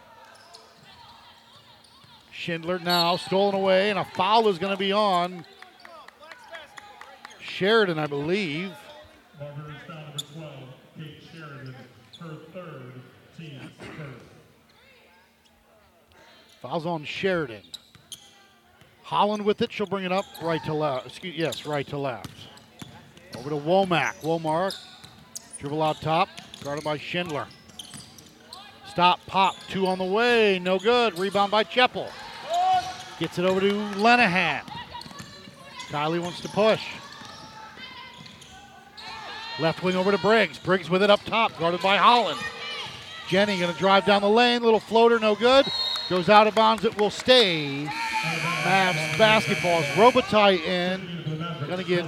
[SPEAKER 5] Schindler now stolen away, and a foul is going to be on Sheridan, I believe.
[SPEAKER 7] Marbury's foul number 12, Kate Sheridan, her third, team's first.
[SPEAKER 5] Foul's on Sheridan. Holland with it. She'll bring it up right to left. Right to left. Over to Womack. Womack. Dribble out top. Guarded by Schindler. Stop, pop. 2 on the way. No good. Rebound by Cheppel. Gets it over to Lenahan. Kylie wants to push. Left wing over to Briggs. Briggs with it up top. Guarded by Holland. Jenny going to drive down the lane. Little floater. No good. Goes out of bounds. It will stay. Mavs basketball. Robitaille in. Going to get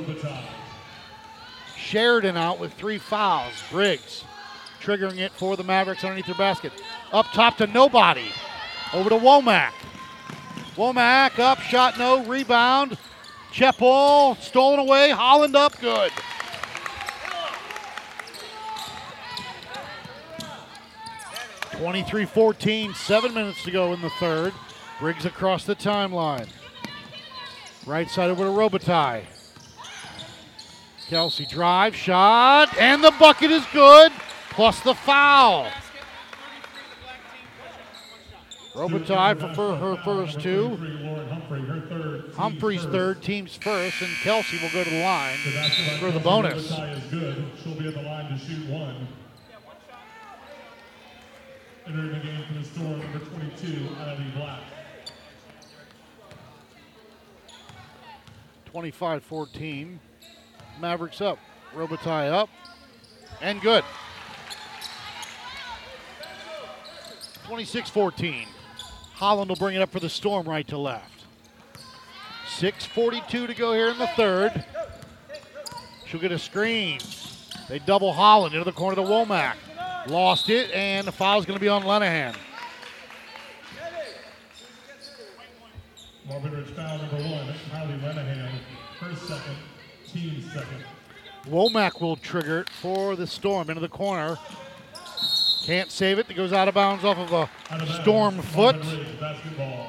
[SPEAKER 5] Sheridan out with 3 fouls. Briggs triggering it for the Mavericks underneath their basket. Up top to nobody. Over to Womack. Womack up, shot no, rebound. Cheppel stolen away. Holland up, good. (23-14), 7 minutes to go in the third. Briggs across the timeline. Right side over to Robitaille. Kelsey drive, shot, and the bucket is good, plus the foul. Robitaille for her first 2. Humphrey's third, team's first, and Kelsey will go to the line for the bonus.
[SPEAKER 7] Is good. She'll be at the line to shoot 1. Entering the game for the Storm, number 22, Ivy Black.
[SPEAKER 5] 25-14. Mavericks up. Robitaille up. And good. 26-14. Holland will bring it up for the Storm right to left. 6:42 to go here in the third. She'll get a screen. They double Holland into the corner to Womack. Lost it, and the foul's going to be on Lenahan.
[SPEAKER 7] Marvin Ridge foul number 1, Kylie Lenahan, her second, team's second.
[SPEAKER 5] Womack will trigger it for the Storm into the corner. Can't save it. It goes out of bounds off of a Storm foot.
[SPEAKER 7] Basketball.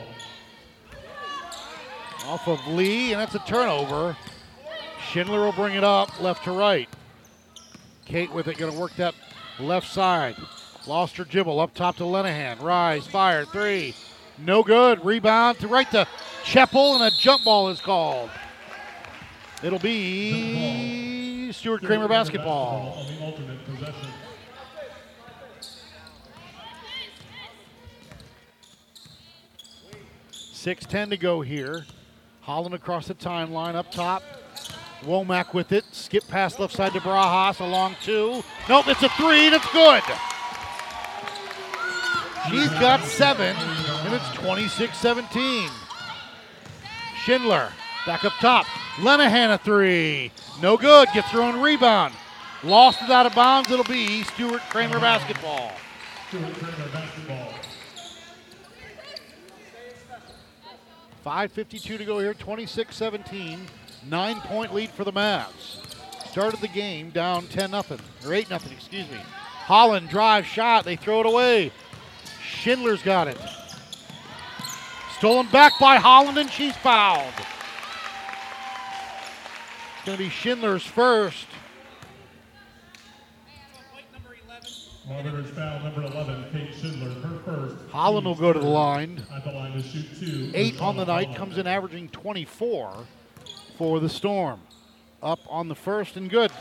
[SPEAKER 5] Off of Lee, and that's a turnover. Schindler will bring it up left to right. Kate with it, going to work that left side. Lost her dribble up top to Lenahan. Rise, fire, 3. No good. Rebound to right to Cheppel, and a jump ball is called. It'll be Stuart Kramer basketball.
[SPEAKER 7] On the alternate possession.
[SPEAKER 5] .6:10 to go here. Holland across the timeline up top. Womack with it. Skip pass left side to Barajas. Along 2. Nope, it's a 3 and it's good. She's got 7 and it's 26-17. Schindler back up top. Lenahan a 3. No good. Gets her own rebound. Lost it out of bounds. It'll be Stuart Kramer basketball.
[SPEAKER 7] Stuart Kramer basketball.
[SPEAKER 5] 5:52 to go here, 26-17, 9-point lead for the Mavs. Started the game down 10-0, or 8-0, excuse me. Holland drive shot, they throw it away. Schindler's got it. Stolen back by Holland and she's fouled. It's gonna be Schindler's first.
[SPEAKER 7] Marvin Ridge foul number 11, Kate Schindler, her first.
[SPEAKER 5] Holland will go to the line.
[SPEAKER 7] At the line to shoot 2.
[SPEAKER 5] 8 on the night, comes in averaging 24 for the Storm. Up on the first and good.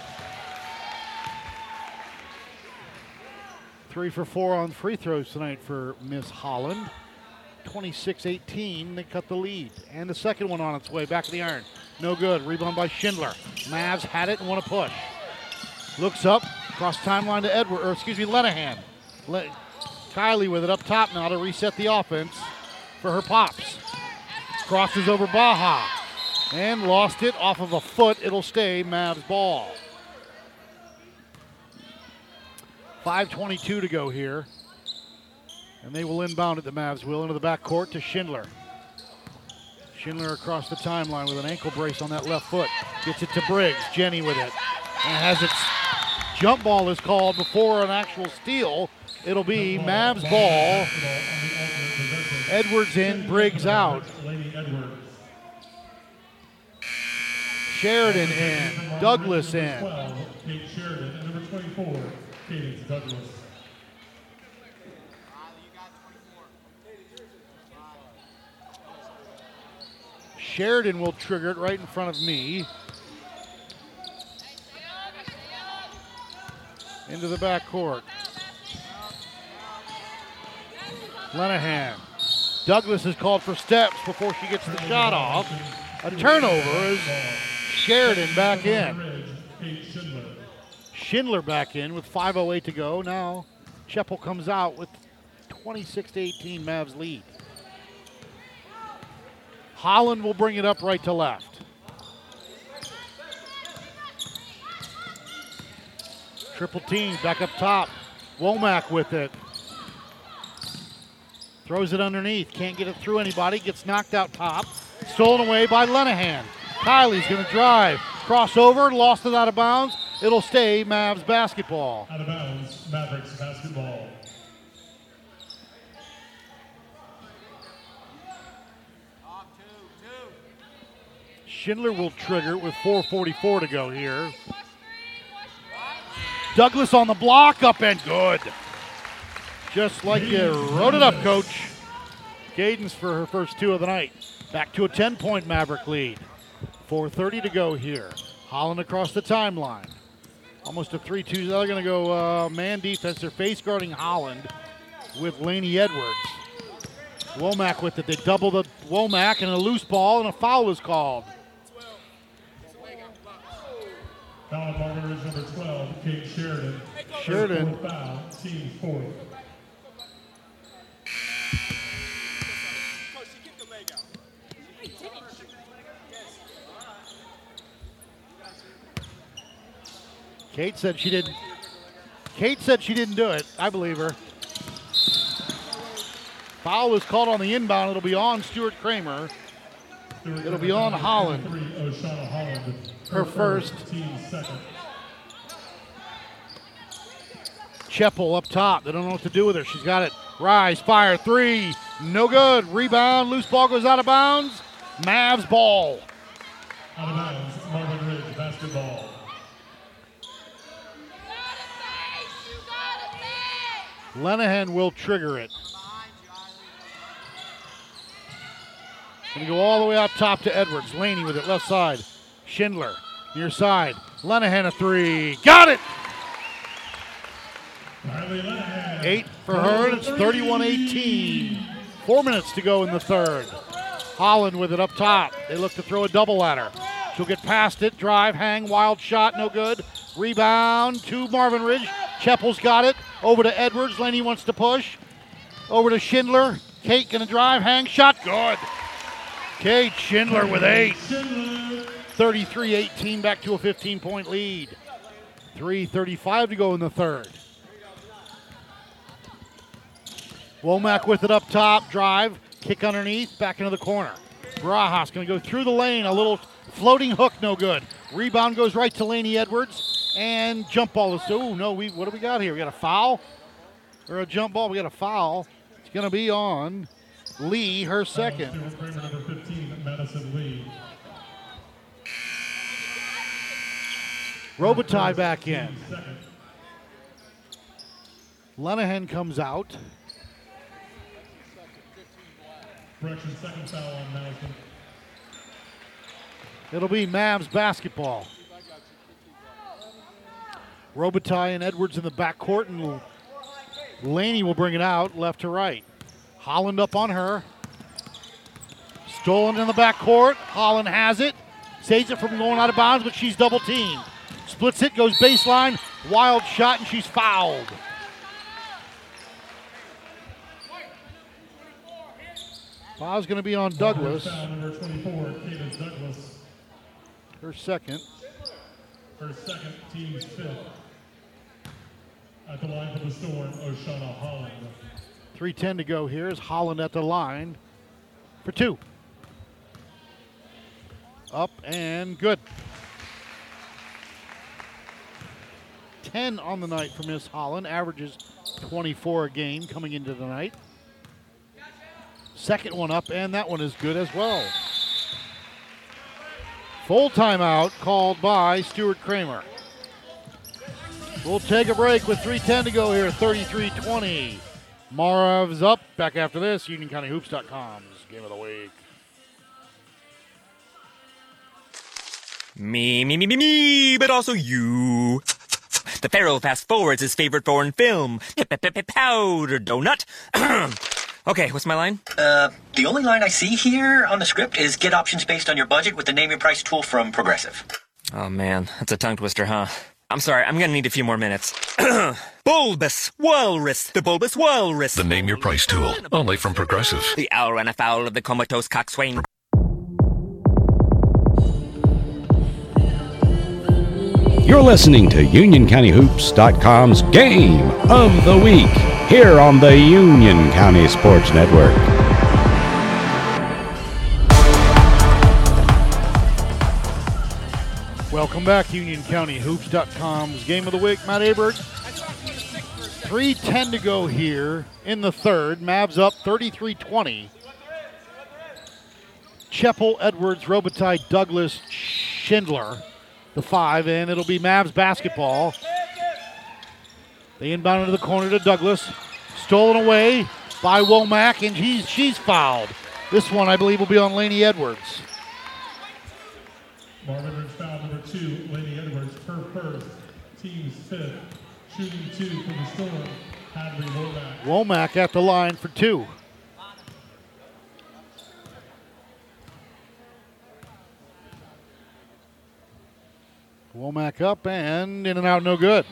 [SPEAKER 5] 3 for 4 on free throws tonight for Miss Holland. 26-18, they cut the lead. And the second one on its way, back of the iron. No good, rebound by Schindler. Mavs had it and want to push. Looks up, cross timeline to Lenahan. Kylie with it up top now to reset the offense for her Pops. Crosses over Baja and lost it off of a foot. It'll stay Mavs ball. 5:22 to go here. And they will inbound it, the Mavs will, into the backcourt to Schindler. Schindler across the timeline with an ankle brace on that left foot. Gets it to Briggs. Jenny with it. And has its jump ball is called before an actual steal. It'll be Mavs ball. Edwards in, Briggs out. Sheridan in, Douglas in.
[SPEAKER 7] Kate Sheridan, and number 24, Cadence Douglas.
[SPEAKER 5] Sheridan will trigger it right in front of me. Into the backcourt. Lenahan. Douglas is called for steps before she gets the shot off. A turnover as Sheridan back in. Schindler back in with 5:08 to go. Now Cheppel comes out with 26-18 Mavs lead. Holland will bring it up right to left. Triple team back up top. Womack with it. Throws it underneath. Can't get it through anybody. Gets knocked out top. Stolen away by Lenahan. Kylie's going to drive. Crossover. Lost it out of bounds. It'll stay Mavs basketball.
[SPEAKER 7] Out of bounds, Mavericks basketball.
[SPEAKER 5] Schindler will trigger with 4:44 to go here. Douglas on the block, up and good. Just like you wrote it up, Coach. Cadence for her first two of the night. Back to a 10-point Maverick lead. 4:30 to go here. Holland across the timeline. Almost a 3-2. They're going to go man defense. They're face guarding Holland with Laney Edwards. Womack with it. They double the Womack and a loose ball, and a foul is called.
[SPEAKER 7] Foul on Marvin Ridge, number 12, Kate Sheridan.
[SPEAKER 5] Sheridan.
[SPEAKER 7] Fourth foul, team fourth.
[SPEAKER 5] Kate said she didn't. Kate said she didn't do it. I believe her. Foul is called on the inbound. It'll be on Stuart Kramer. It'll be on Holland. Her first. Cheppel up top. They don't know what to do with her. She's got it. Rise, fire, three. No good. Rebound. Loose ball goes out of bounds. Mavs ball.
[SPEAKER 7] Out of bounds, Marvin Ridge basketball.
[SPEAKER 5] Lenahan will trigger it. Going to go all the way out top to Edwards. Laney with it, left side. Schindler, near side. Lenahan a three. Got it! 8 for her, and it's 31-18. 4 minutes to go in the third. Holland with it up top. They look to throw a double at her. She'll get past it, drive, hang, wild shot, no good. Rebound to Marvin Ridge. Cheppel's got it. Over to Edwards. Laney wants to push. Over to Schindler. Kate gonna drive, hang, shot, good. Kate Schindler with 8. 33-18, back to a 15-point lead. 3:35 to go in the third. Womack with it up top, drive, kick underneath, back into the corner. Barajas going to go through the lane, a little floating hook, no good. Rebound goes right to Laney Edwards, and jump ball is, oh no, what do we got here? We got a foul or a jump ball? We got a foul. It's going to be on Lee, her second.
[SPEAKER 7] Kramer, number 15, Madison Lee.
[SPEAKER 5] Robitaille back in. Lenahan comes out.
[SPEAKER 7] Correction, second foul on Madison.
[SPEAKER 5] It'll be Mavs basketball. Robitaille and Edwards in the backcourt, and Laney will bring it out left to right. Holland up on her. Stolen in the backcourt. Holland has it. Saves it from going out of bounds, but she's double teamed. Splits it, goes baseline. Wild shot, and she's fouled. Foul's going to be on Douglas.
[SPEAKER 7] Foul number 24, Cadence Douglas.
[SPEAKER 5] Her second.
[SPEAKER 7] Her second, team's fifth. At the line for the Storm, Oshana Holland.
[SPEAKER 5] 3:10 to go here is Holland at the line for 2. Up and good. 10 on the night for Miss Holland. Averages 24 a game coming into the night. Second one up, and that one is good as well. Full timeout called by Stuart Kramer. We'll take a break with 3:10 to go here, 33-20. Marv's up. Back after this, UnionCountyHoops.com's Game of the Week.
[SPEAKER 11] Me, but also you. The Pharaoh fast forwards his favorite foreign film, Powder Donut. Okay, what's my line?
[SPEAKER 12] The only line I see here on the script is get options based on your budget with the Name Your Price tool from Progressive.
[SPEAKER 11] Oh man, that's a tongue twister, huh? I'm sorry, I'm gonna need a few more minutes. Bulbous Walrus, the Bulbous Walrus.
[SPEAKER 13] The Name Your Price tool, only from Progressive.
[SPEAKER 11] The owl ran afoul of the comatose coxswain.
[SPEAKER 4] You're listening to UnionCountyHoops.com's Game of the Week here on the Union County Sports Network.
[SPEAKER 5] Welcome back, UnionCountyHoops.com's Game of the Week. Matt Abert. 3:10 to go here in the third. Mavs up 33-20. Cheppel, Edwards, Robitaille, Douglas, Schindler, the 5, and it'll be Mavs basketball. They inbound into the corner to Douglas. Stolen away by Womack, and she's fouled. This one, I believe, will be on Laney Edwards.
[SPEAKER 7] Marvin Ridge foul number 2, Laney Edwards, her first, team's fifth. Shooting 2 for the Storm, Hadley Womack.
[SPEAKER 5] Womack at the line for 2. Womack up and in and out, no good.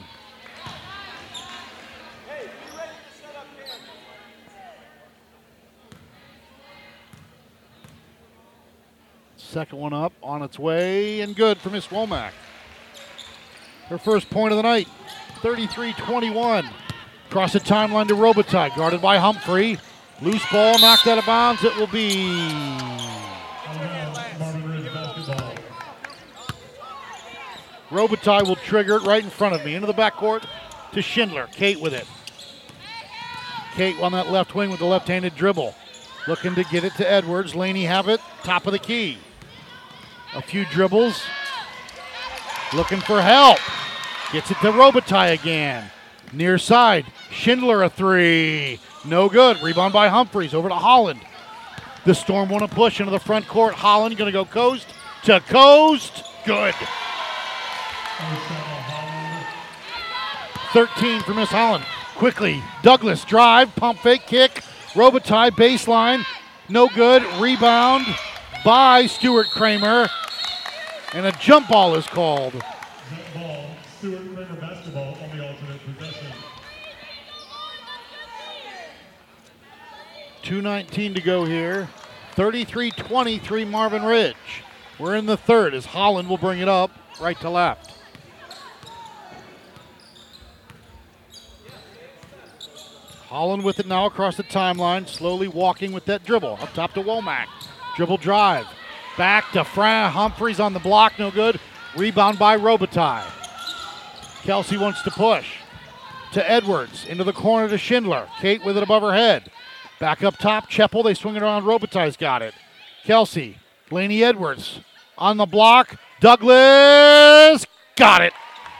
[SPEAKER 5] Second one up, on its way, and good for Miss Womack. Her first point of the night, 33-21. Across the timeline to Robitaille, guarded by Humphrey. Loose ball, knocked out of bounds. It will be
[SPEAKER 7] Marvin Ridge basketball.
[SPEAKER 5] Robitaille will trigger it right in front of me. Into the backcourt to Schindler. Kate with it. Kate on that left wing with the left-handed dribble. Looking to get it to Edwards. Laney have it, top of the key. A few dribbles. Looking for help. Gets it to Robitaille again. Near side. Schindler a 3. No good. Rebound by Humphreys. Over to Holland. The Storm want to push into the front court. Holland going to go coast to coast. Good. 13 for Miss Holland. Quickly. Douglas drive. Pump fake kick. Robitaille baseline. No good. Rebound by Stuart Kramer. And a jump ball is called.
[SPEAKER 7] Jump ball, Stuart Kramer basketball on the alternate possession.
[SPEAKER 5] 2:19 to go here. 33-23 Marvin Ridge. We're in the third as Holland will bring it up right to left. Holland with it now across the timeline, slowly walking with that dribble. Up top to Womack. Dribble drive. Back to Humphreys on the block, no good. Rebound by Robitaille. Kelsey wants to push. To Edwards, into the corner to Schindler. Kate with it above her head. Back up top, Cheppel, they swing it around, Robitaille's got it. Kelsey, Laney Edwards on the block. Douglas, got it.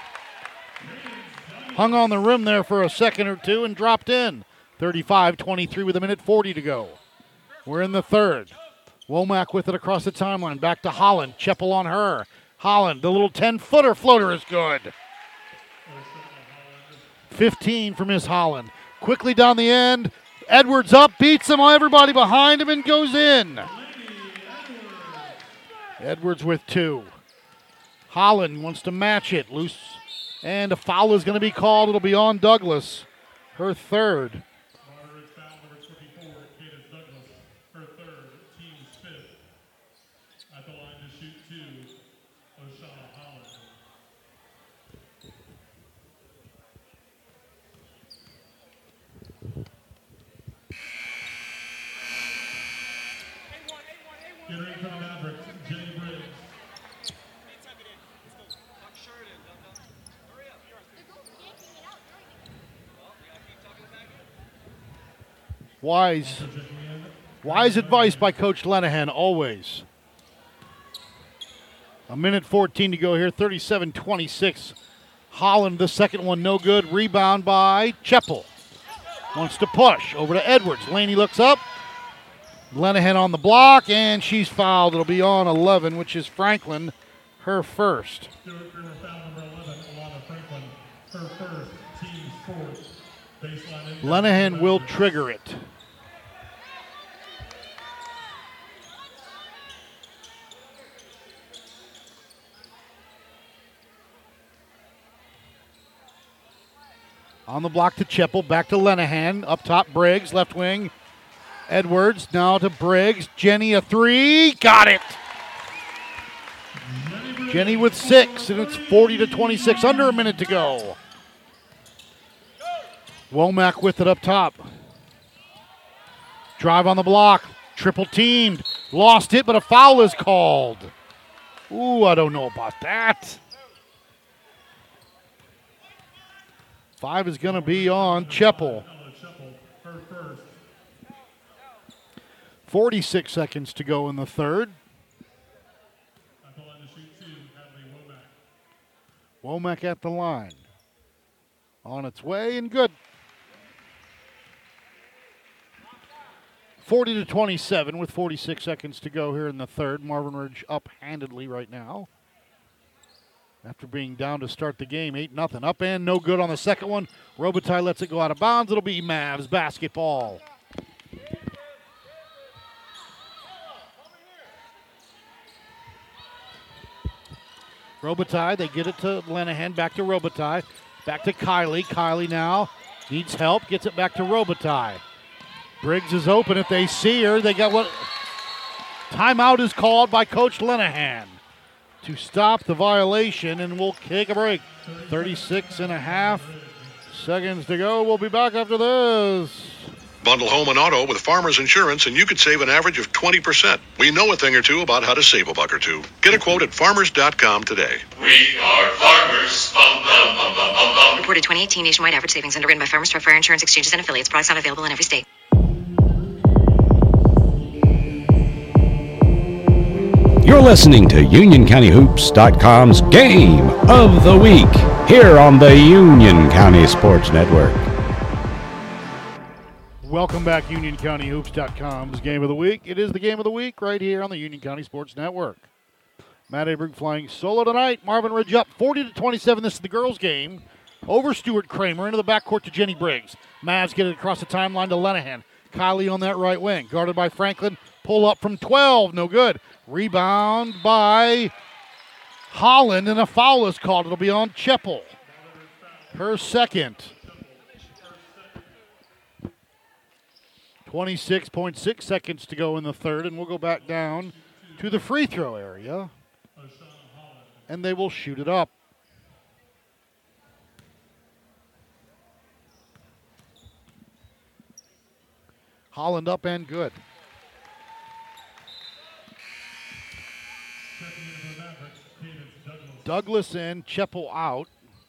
[SPEAKER 5] Hung on the rim there for a second or two and dropped in. 35-23 with 1:40 to go. We're in the third. Womack with it across the timeline. Back to Holland. Cheppel on her. Holland, the little 10-footer floater is good. 15 for Miss Holland. Quickly down the end. Edwards up, beats him, everybody behind him, and goes in. Edwards with 2. Holland wants to match it. Loose. And a foul is going to be called. It'll be on Douglas. Her third.
[SPEAKER 7] shoot 2, Oshana Holland. Entering for the Mavericks, Jenny Briggs.
[SPEAKER 5] Wise advice by Coach Lenahan, always. A minute 14 to go here, 37-26. Holland, the second one, no good. Rebound by Cheppel. Wants to push over to Edwards. Laney looks up. Lenahan on the block, and she's fouled. It'll be on 11, which is Franklin, her first.
[SPEAKER 7] Stuart Creamer foul number 11, Alana Franklin, her first, team's fourth. Baseline.
[SPEAKER 5] Lenahan will trigger it. On the block to Cheppel, back to Lenahan. Up top, Briggs, left wing. Edwards, now to Briggs. Jenny, a three. Got it. Jenny with 6, and it's 40-26. Under a minute to go. Womack with it up top. Drive on the block. Triple teamed. Lost it, but a foul is called. Ooh, I don't know about that. 5 is going to be on Cheppel. 46 seconds to go in the third. Womack at the line. On its way and good. 40-27 with 46 seconds to go here in the third. Marvin Ridge up handedly right now. After being down to start the game, 8-0. Up and no good on the second one. Robitaille lets it go out of bounds. It'll be Mavs basketball. Robitaille, they get it to Lenahan, back to Robitaille. Back to Kylie. Kylie now needs help, gets it back to Robitaille. Briggs is open. If they see her, they got what? Timeout is called by Coach Lenahan to stop the violation, and we'll take a break. 36.5 seconds to go. We'll be back after this.
[SPEAKER 3] Bundle home and auto with Farmers Insurance, and you could save an average of 20%. We know a thing or two about how to save a buck or two. Get a quote at farmers.com today.
[SPEAKER 14] We are farmers. Bum, bum, bum, bum, bum, bum.
[SPEAKER 15] Reported 2018 nationwide average savings underwritten by Farmers for Fire Insurance Exchanges and Affiliates. Products not available in every state.
[SPEAKER 4] You're listening to UnionCountyHoops.com's Game of the Week here on the Union County Sports Network.
[SPEAKER 5] Welcome back, UnionCountyHoops.com's Game of the Week. It is the Game of the Week right here on the Union County Sports Network. Matt Aberg flying solo tonight. Marvin Ridge up 40-27. This is the girls' game. Over Stuart Creamer into the backcourt to Jenny Briggs. Mavs get it across the timeline to Lenahan. Kylie on that right wing. Guarded by Franklin. Pull up from 12. No good. Rebound by Holland, and a foul is called. It'll be on Cheppel. Her second. 26.6 seconds to go in the third, and we'll go back down to the free throw area, and they will shoot it up. Holland up and good. Douglas in, Cheppel out.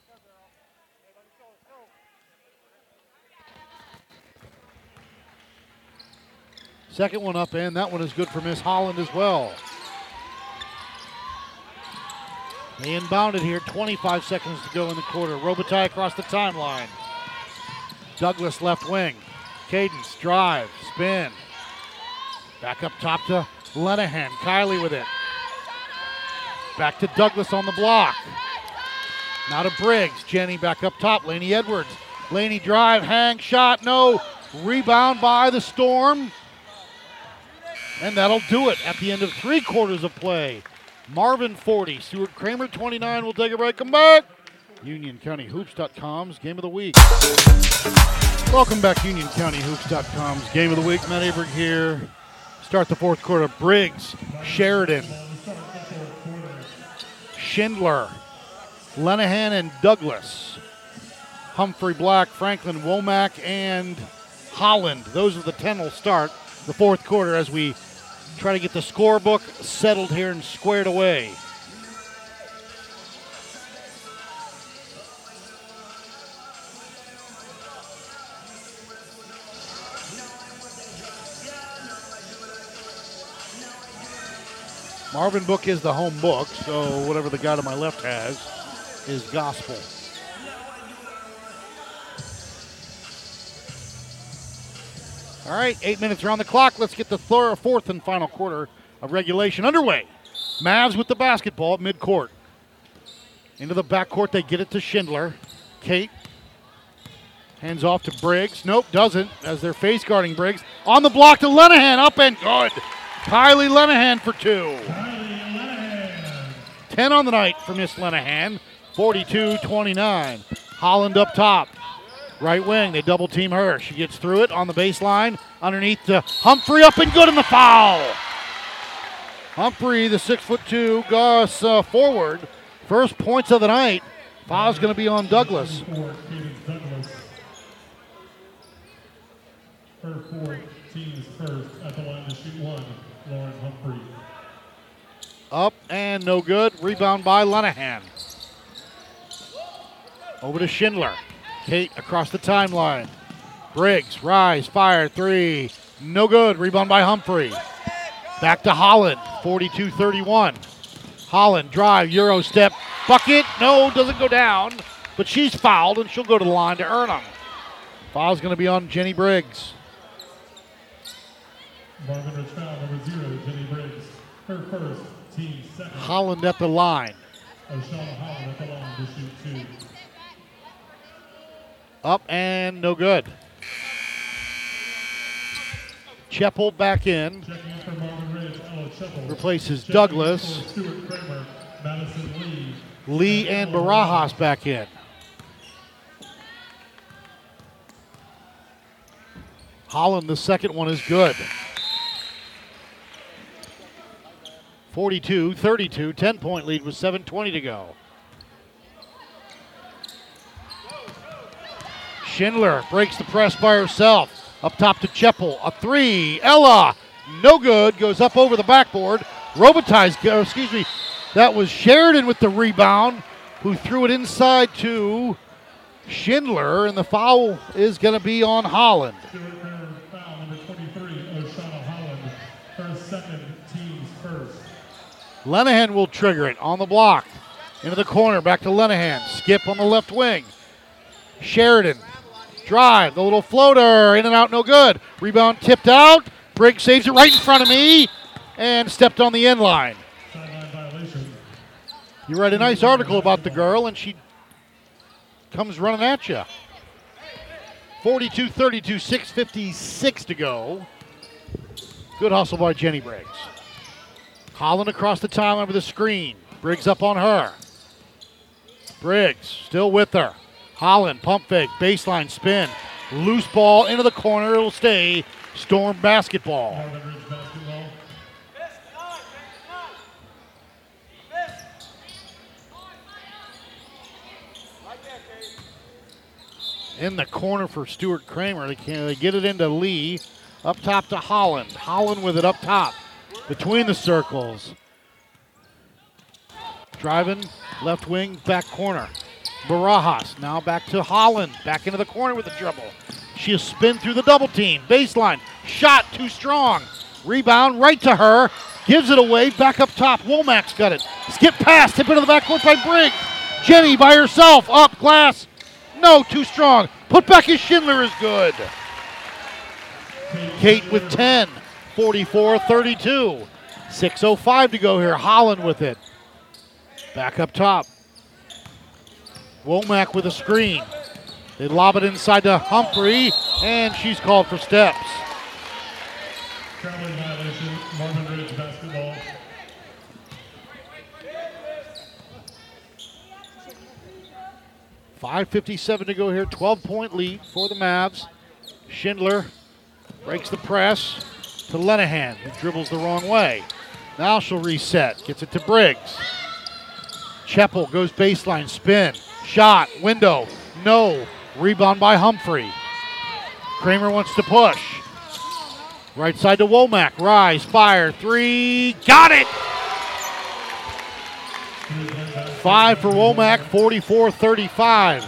[SPEAKER 5] Second one up in. That one is good for Miss Holland as well. They inbound it here. 25 seconds to go in the quarter. Robitaille across the timeline. Douglas left wing. Cadence, drive, spin. Back up top to Lenahan. Kylie with it. Back to Douglas on the block. Now to Briggs. Jenny back up top. Laney Edwards. Laney drive, hang, shot, no. Rebound by the Storm. And that'll do it at the end of 3 quarters of play. Marvin 40, Stuart Creamer 29. We'll take a break. Come back. UnionCountyHoops.com's Game of the Week. Welcome back, UnionCountyHoops.com's Game of the Week. Matt Aberg here. Start the fourth quarter. Briggs, Sheridan. Schindler, Lenahan, and Douglas. Humphrey, Black, Franklin, Womack, and Holland. Those are the 10 will start the fourth quarter as we try to get the scorebook settled here and squared away. Marvin book is the home book, so whatever the guy to my left has is gospel. All right, 8 minutes are on the clock. Let's get the fourth and final quarter of regulation underway. Mavs with the basketball at midcourt. Into the backcourt, they get it to Schindler. Kate hands off to Briggs. Nope, doesn't, as they're face guarding Briggs. On the block to Lenahan, up and good. Kylie Lenahan for 2. 10 on the night for Miss Lenahan, 42-29. Holland up top. Right wing, they double team her. She gets through it on the baseline. Underneath to Humphrey, up and good in the foul. Humphrey, the 6'2", goes forward. First points of the night. Foul's going to be on Douglas.
[SPEAKER 7] Her fourth, team's first at the line to shoot one, Lauren Humphrey.
[SPEAKER 5] Up and no good. Rebound by Lenahan. Over to Schindler. Kate across the timeline. Briggs, rise, fire, 3. No good. Rebound by Humphrey. Back to Holland, 42-31. Holland, drive, Euro step, bucket. No, doesn't go down. But she's fouled, and she'll go to the line to earn them. Foul's going to be on Jenny Briggs.
[SPEAKER 7] Marvin Ridge foul number 0, Jenny Briggs. Her first, team second.
[SPEAKER 5] Holland at the line.
[SPEAKER 7] O'Shauna Holland at the line to shoot 2.
[SPEAKER 5] Up and no good. Cheppel back in.
[SPEAKER 7] Checking in for Marvin Ridge, Ella Cheppel.
[SPEAKER 5] Replaces
[SPEAKER 7] Checking
[SPEAKER 5] Douglas.
[SPEAKER 7] in for Stuart Kramer, Madison Lee.
[SPEAKER 5] Lee and Barajas back in. Holland, the second one is good. 42-32, 10-point lead with 7:20 to go. Schindler breaks the press by herself. Up top to Cheppel, a 3. Ella, no good, goes up over the backboard. Robitaille, that was Sheridan with the rebound, who threw it inside to Schindler, and the foul is going to be on Holland.
[SPEAKER 7] Stuart Kramer foul number 23, O'Shauna Holland. Her second, team's first.
[SPEAKER 5] Lenahan will trigger it on the block. Into the corner, back to Lenahan. Skip on the left wing. Sheridan, drive, the little floater, in and out, no good. Rebound tipped out. Briggs saves it right in front of me and stepped on the end line.
[SPEAKER 7] Sideline violation.
[SPEAKER 5] You write a nice article about the girl, and she comes running at you. 42-32, 6:56 to go. Good hustle by Jenny Briggs. Holland across the timeline with a screen. Briggs up on her. Briggs still with her. Holland, pump fake, baseline spin. Loose ball into the corner. It'll stay Storm basketball.
[SPEAKER 7] Marvin Ridge basketball.
[SPEAKER 5] In the corner for Stuart Kramer. They get it into Lee. Up top to Holland. Holland with it up top. Between the circles. Driving, left wing, back corner. Barajas now back to Holland. Back into the corner with the dribble. She'll spin through the double team. Baseline. Shot too strong. Rebound right to her. Gives it away. Back up top. Womack's got it. Skip pass. Tip into the backcourt by Briggs. Jenny by herself. Up. Glass. No, too strong. Put back as Schindler is good. Kate with 10. 44-32. 6:05 to go here. Holland with it. Back up top. Womack with a screen. They lob it inside to Humphrey, and she's called for steps.
[SPEAKER 7] Traveling violation, Marvin Ridge basketball.
[SPEAKER 5] $5:57 to go here. 12-point lead for the Mavs. Schindler breaks the press to Lenahan, who dribbles the wrong way. Now she'll reset. Gets it to Briggs. Cheppel goes baseline, spin, shot, window, no. Rebound by Humphrey. Kramer wants to push. Right side to Womack. Rise, fire, three. Got it! 5 for Womack, 44-35.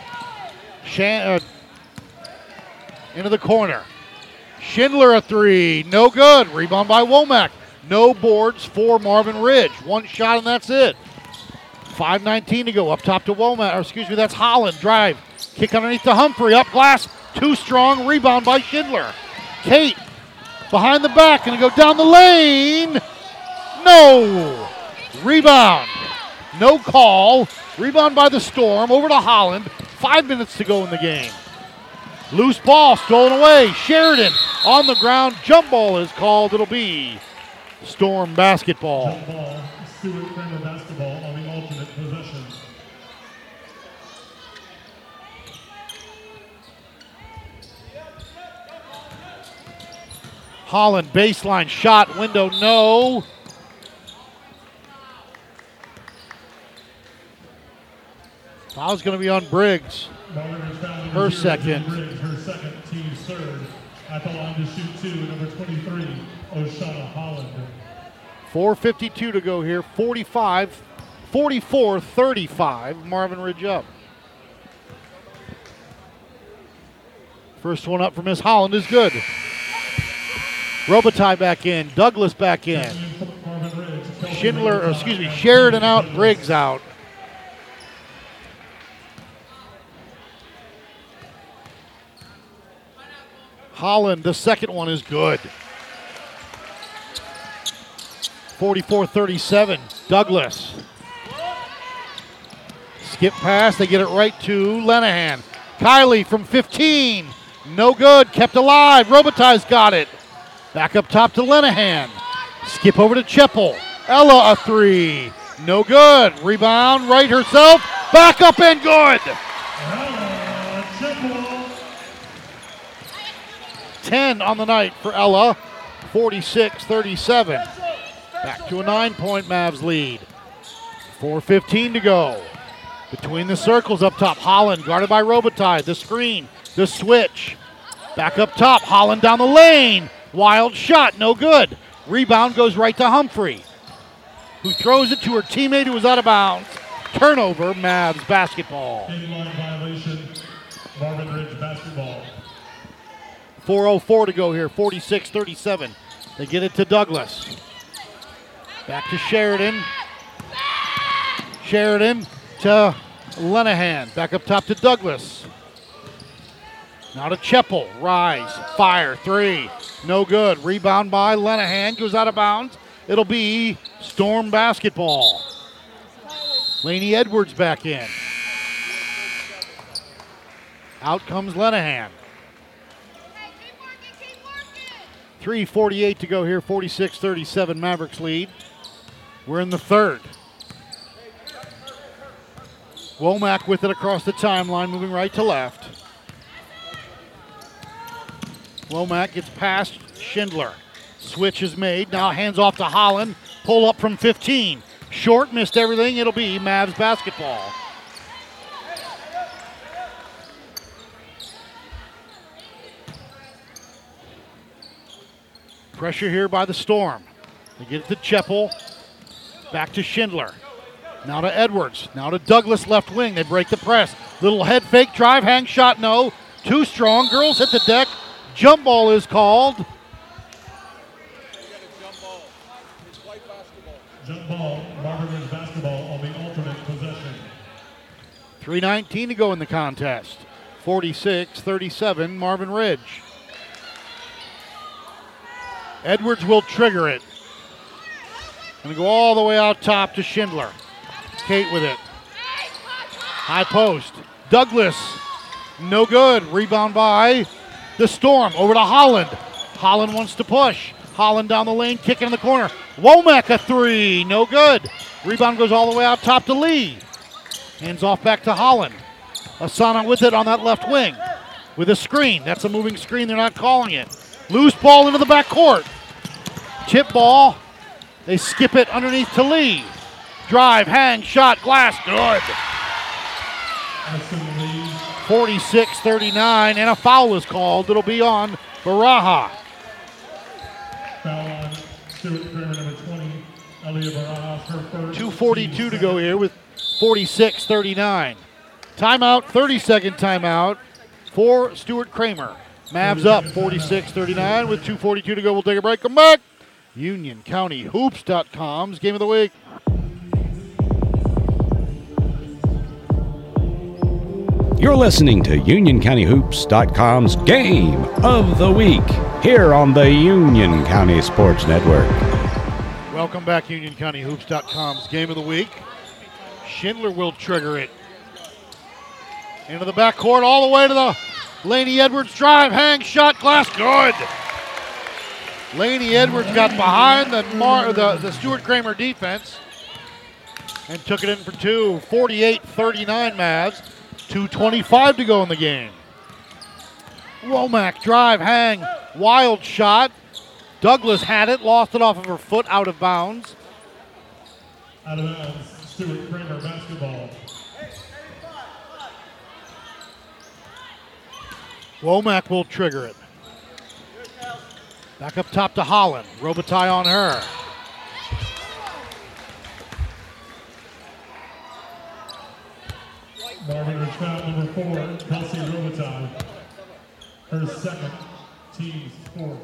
[SPEAKER 5] Into the corner. Schindler a three. No good. Rebound by Womack. No boards for Marvin Ridge. One shot and that's it. 5:19 to go. Up top to Womack. Or excuse me, that's Holland. Drive. Kick underneath to Humphrey. Up glass. Too strong. Rebound by Schindler. Kate behind the back. Going to go down the lane. No. Rebound. No call. Rebound by the Storm. Over to Holland. 5 minutes to go in the game. Loose ball stolen away. Sheridan on the ground. Jump ball is called. It'll be Storm basketball.
[SPEAKER 7] Jump ball. Stuart Kramer basketball on the alternate possession.
[SPEAKER 5] Holland baseline shot. Window no. Foul's going to be on Briggs. Her second.
[SPEAKER 7] Her second, team's third. At the line to shoot 2, number 23, Oshana Holland.
[SPEAKER 5] 4:52 to go here. 44-35. Marvin Ridge up. First one up for Miss Holland is good. Robitaille back in. Douglas back in. Sheridan out. Briggs out. Holland, the second one is good. 44-37, Douglas. Skip pass, they get it right to Lenahan. Kylie from 15, no good, kept alive. Robitaille's got it. Back up top to Lenahan. Skip over to Cheppel. Ella a three, no good. Rebound, right herself, back up and good. 10 on the night for Ella, 46-37. Back to a 9-point Mavs lead. 4:15 to go. Between the circles up top, Holland guarded by Robitaille. The screen, the switch. Back up top, Holland down the lane. Wild shot, no good. Rebound goes right to Humphrey, who throws it to her teammate who was out of bounds. Turnover, Mavs basketball.
[SPEAKER 7] In-line violation, Marvin Ridge basketball.
[SPEAKER 5] 4:04 to go here, 46-37. They get it to Douglas. Back to Sheridan. Sheridan to Lenahan. Back up top to Douglas. Now to Cheppel. Rise. Fire. Three. No good. Rebound by Lenahan. Goes out of bounds. It'll be Storm basketball. Laney Edwards back in. Out comes Lenahan. 3:48 to go here, 46-37 Mavericks lead. We're in the third. Womack with it across the timeline, moving right to left. Womack gets past Schindler. Switch is made, now hands off to Holland. Pull up from 15. Short, missed everything, it'll be Mavs basketball. Pressure here by the Storm. They get it to Cheppel. Back to Schindler. Now to Edwards. Now to Douglas left wing. They break the press. Little head fake drive, hang shot, no. Too strong. Girls hit the deck. Jump ball is called.
[SPEAKER 7] Jump ball, Marvin Ridge basketball on the alternate possession.
[SPEAKER 5] 3:19 to go in the contest. 46-37 Marvin Ridge. Edwards will trigger it. Going to go all the way out top to Schindler. Kate with it. High post. Douglas. No good. Rebound by the Storm. Over to Holland. Holland wants to push. Holland down the lane, kicking in the corner. Womack a three. No good. Rebound goes all the way out top to Lee. Hands off back to Holland. Asana with it on that left wing. With a screen. That's a moving screen. They're not calling it. Loose ball into the backcourt. Tip ball. They skip it underneath to Lee. drive, hang, shot, glass, good. 46-39, and a foul is called. It'll be on Baraja.
[SPEAKER 7] Foul on Stuart Kramer, number 20, Elia Barajas, her first.
[SPEAKER 5] 2:42 to go here with 46-39. Timeout, 30-second timeout for Stuart Kramer. Mavs up 46-39 with 2:42 to go. We'll take a break. Come back. UnionCountyHoops.com's Game of the Week.
[SPEAKER 4] You're listening to UnionCountyHoops.com's Game of the Week here on the Union County Sports Network.
[SPEAKER 5] Welcome back, UnionCountyHoops.com's Game of the Week. Schindler will trigger it. Into the backcourt, all the way to the Laney Edwards drive, hang, shot, glass, good. Laney Edwards got behind the Stuart Kramer defense and took it in for two. 48-39 Mavs. 2:25 to go in the game. Womack drive, hang, wild shot. Douglas had it, lost it off of her foot, out of bounds.
[SPEAKER 7] Out of bounds, Stuart Kramer basketball.
[SPEAKER 5] Womack will trigger it. Back up top to Holland. Robitaille on her.
[SPEAKER 7] Marvin Ridge foul number 4, Kelsey Robitaille. Her second, team's fourth.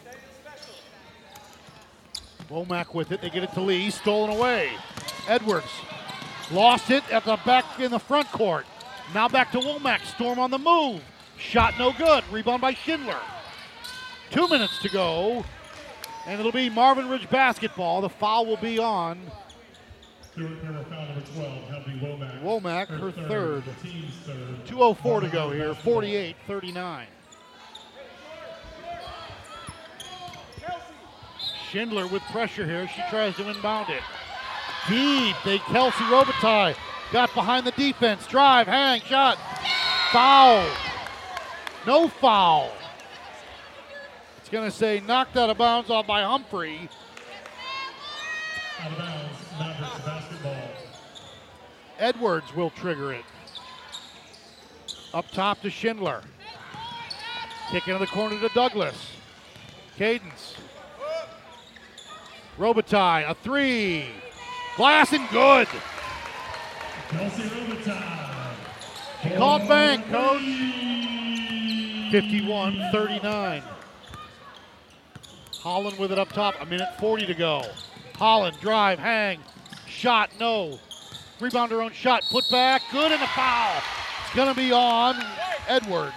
[SPEAKER 5] Womack with it. They get it to Lee. Stolen away. Edwards lost it at the back in the front court. Now back to Womack. Storm on the move. Shot no good. Rebound by Schindler. 2 minutes to go. And it'll be Marvin Ridge basketball. The foul will be on
[SPEAKER 7] Stuart Kramer foul number 12, Helby Womack.
[SPEAKER 5] Womack, her third.
[SPEAKER 7] The team's third.
[SPEAKER 5] 2:04 to go here. 48-39. Schindler with pressure here. She tries to inbound it. Deep. Kelsey Robitaille got behind the defense. Drive, hang, shot. Foul. No foul. It's going to say knocked out of bounds off by Humphrey.
[SPEAKER 7] Out of bounds, Mavericks basketball.
[SPEAKER 5] Edwards will trigger it. Up top to Schindler. Kick into the corner to Douglas. Cadence. Robitaille, a three. Glass and good.
[SPEAKER 7] Kelsey Robitaille.
[SPEAKER 5] She called bank, coach. 51-39. Holland with it up top. 1:40 to go. Holland, drive, hang, shot, no. Rebound her own shot, put back, good, and a foul. It's going to be on Edwards.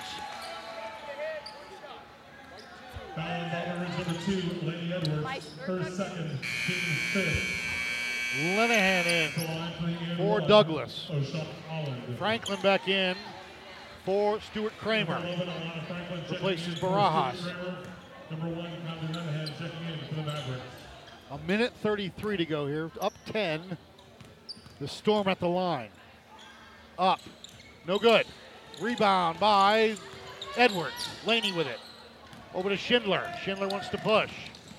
[SPEAKER 7] Foul on Marvin Ridge number 2, Laney Edwards. Her second, team's fifth.
[SPEAKER 5] Linehan in for Douglas. Franklin back in for Stuart Kramer. Replaces Barajas.
[SPEAKER 7] Number 1, Conley Linehan checking in for the Mavericks.
[SPEAKER 5] 1:33 to go here. Up 10. The Storm at the line. Up. No good. Rebound by Edwards. Laney with it. Over to Schindler. Schindler wants to push.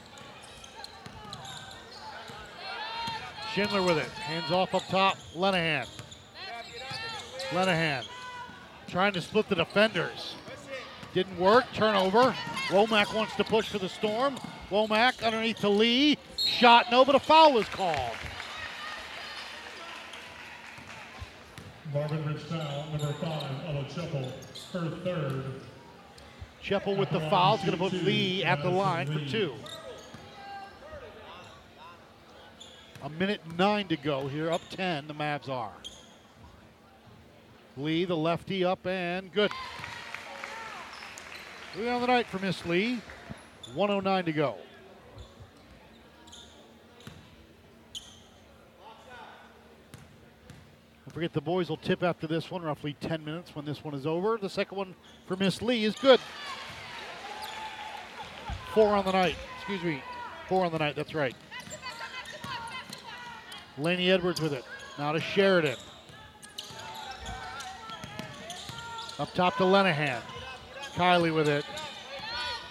[SPEAKER 5] Schindler with it. Hands off up top. Linehan. Linehan trying to split the defenders. Didn't work. Turnover. Womack wants to push for the Storm. Womack underneath to Lee. Shot no, but a foul was called.
[SPEAKER 7] Marvin Ridge foul, number 5, Ella Cheppel, her third.
[SPEAKER 5] Cheppel with the foul is going to put Lee at the line for 2. 1:09 to go here. Up 10, the Mavs are. Lee, the lefty, up and good. 3 on the night for Miss Lee. 1:09 to go. Don't forget the boys will tip after this one, roughly 10 minutes when this one is over. The second one for Miss Lee is good. 4 on the night. 4 on the night, that's right. Laney Edwards with it. Now to Sheridan. Up top to Linehan. Kylie with it.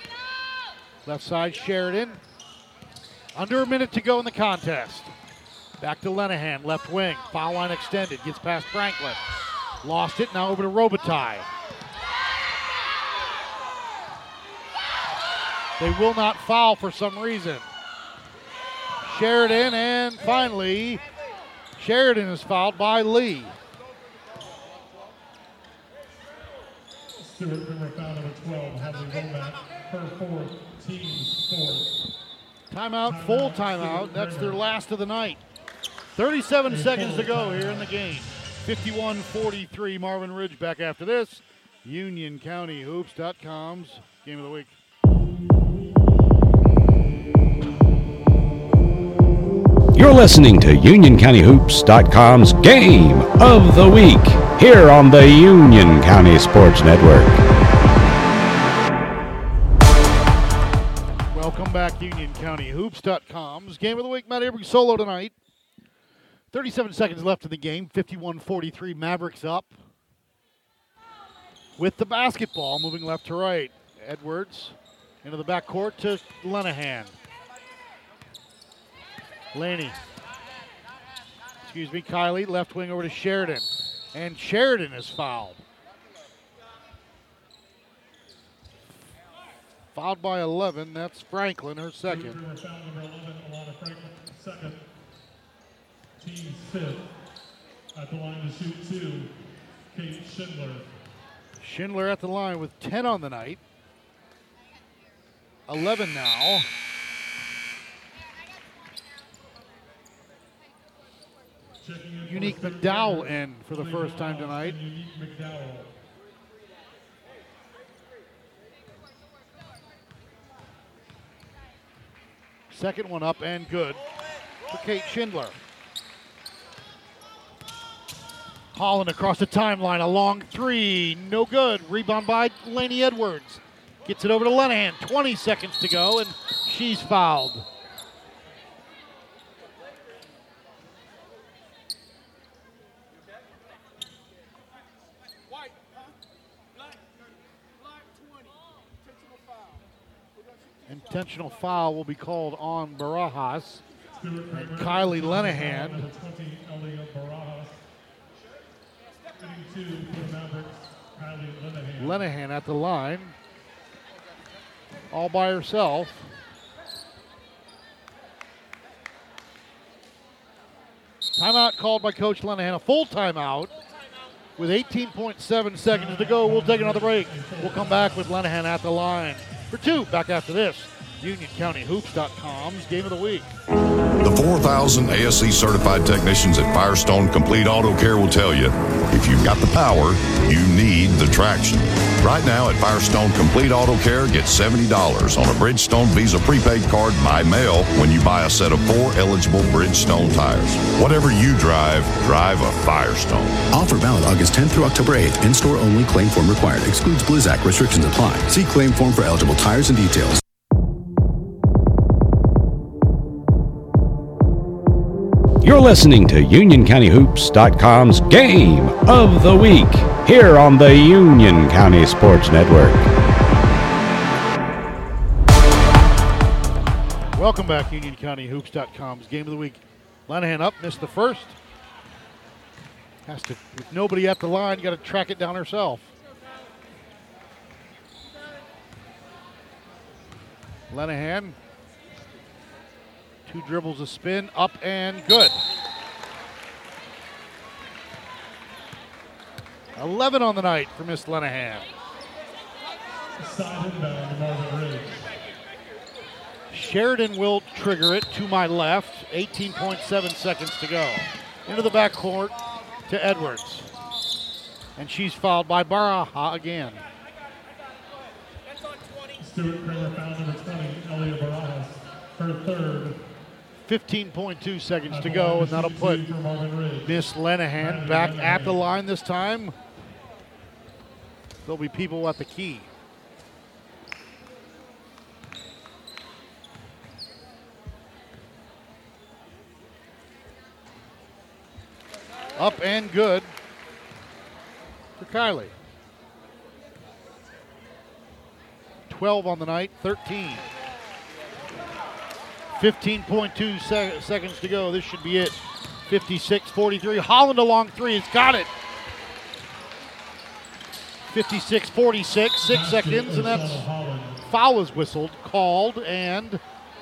[SPEAKER 5] Left side, Sheridan. Under a minute to go in the contest. Back to Lenahan, left wing. Foul line extended, gets past Franklin. Lost it, now over to Robitaille. They will not foul for some reason. Sheridan, and finally, Sheridan is fouled by Lee.
[SPEAKER 7] Stewart Brewer foul number 12, Hadley Womack, her fourth, team's fourth.
[SPEAKER 5] Timeout, full timeout. That's their last of the night. 37 seconds to go here in the game. 51-43, Marvin Ridge back after this. UnionCountyHoops.com's Game of the Week.
[SPEAKER 4] You're listening to UnionCountyHoops.com's Game of the Week here on the Union County Sports Network.
[SPEAKER 5] Welcome back, UnionCountyHoops.com's Game of the Week. Matt Abrams solo tonight. 37 seconds left in the game. 51-43, Mavericks up. With the basketball, moving left to right. Edwards into the backcourt to Lenahan. Kylie, left wing over to Sheridan. And Sheridan is fouled. Fouled by 11, that's Franklin, her second.
[SPEAKER 7] Foul number 11, Alana Franklin, second. Team fifth. At the line to shoot 2, Kate Schindler.
[SPEAKER 5] Schindler at the line with 10 on the night. 11 now. Unique McDowell in for the first time tonight. Second one up and good for Kate Schindler. Holland across the timeline, a long three, no good. Rebound by Lainey Edwards. Gets it over to Lenahan, 20 seconds to go, and she's fouled. Intentional foul will be called on Barajas. And Kylie Lenahan. Lenahan at the line. All by herself. Timeout called by Coach Lenahan. A full timeout with 18.7 seconds to go. We'll take another break. We'll come back with Lenahan at the line for 2 back after this. UnionCountyHoops.com's Game of the Week.
[SPEAKER 13] The 4,000 ASE certified technicians at Firestone Complete Auto Care will tell you, if you've got the power, you need the traction. Right now at Firestone Complete Auto Care, get $70 on a Bridgestone Visa prepaid card by mail when you buy a set of 4 eligible Bridgestone tires. Whatever you drive, drive a Firestone.
[SPEAKER 16] Offer valid August 10th through October 8th. In-store only. Claim form required. Excludes Blizzak. Restrictions apply. See claim form for eligible tires and details.
[SPEAKER 4] You're listening to UnionCountyHoops.com's Game of the Week here on the Union County Sports Network.
[SPEAKER 5] Welcome back, UnionCountyHoops.com's Game of the Week. Lenahan up, missed the first. Has to, with nobody at the line, got to track it down herself. Lenahan. 2 dribbles, a spin, up and good. 11 on the night for Miss Lenahan.
[SPEAKER 7] Side inbound to Marvin Ridge.
[SPEAKER 5] Sheridan will trigger it to my left. 18.7 seconds to go. Into the backcourt to Edwards. And she's fouled by Baraja again.
[SPEAKER 7] Stewart Kramer foul number 20, Elia Barajas, her third.
[SPEAKER 5] 15.2 seconds to go, and that'll put Miss Lenahan back at the line this time. There'll be people at the key. Up and good for Kylie. 12 on the night, 13. 15.2 seconds to go. This should be it. 56-43. Holland a long three. It's got it. 56-46. 6 seconds, and that's foul is whistled, called, and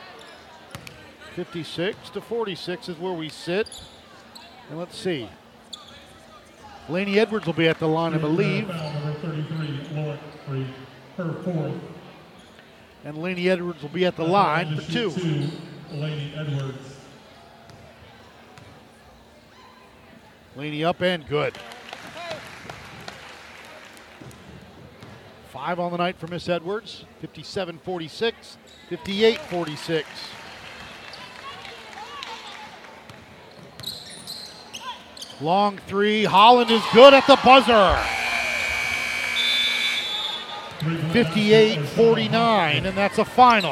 [SPEAKER 5] 56-46 is where we sit. And let's see. Laney Edwards will be at the line, I believe.
[SPEAKER 7] Number 33, Lauren Reed, her fourth.
[SPEAKER 5] And Laney Edwards will be at the line for 2.
[SPEAKER 7] Laney Edwards.
[SPEAKER 5] Laney up and good. 5 on the night for Miss Edwards. 57-46, 58-46. Long three. Holland is good at the buzzer. 58-49, and that's a final.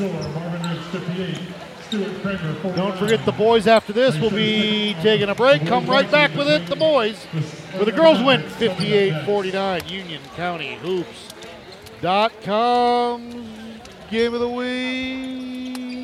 [SPEAKER 5] Don't forget the boys after this will be taking a break. Come right back with it. The boys, where the girls win 58-49. UnionCountyHoops.com game of the week.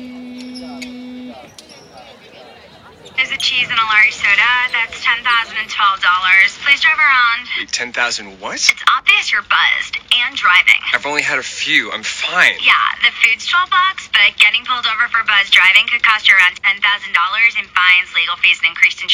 [SPEAKER 8] There's a cheese and a large soda. That's $10,012. Please drive around.
[SPEAKER 10] Wait, 10,000 what?
[SPEAKER 8] It's obvious you're buzzed and driving.
[SPEAKER 10] I've only had a few. I'm fine.
[SPEAKER 8] Yeah, the food's $12, but getting pulled over for buzz driving could cost you around $10,000 in fines, legal fees, and increased insurance.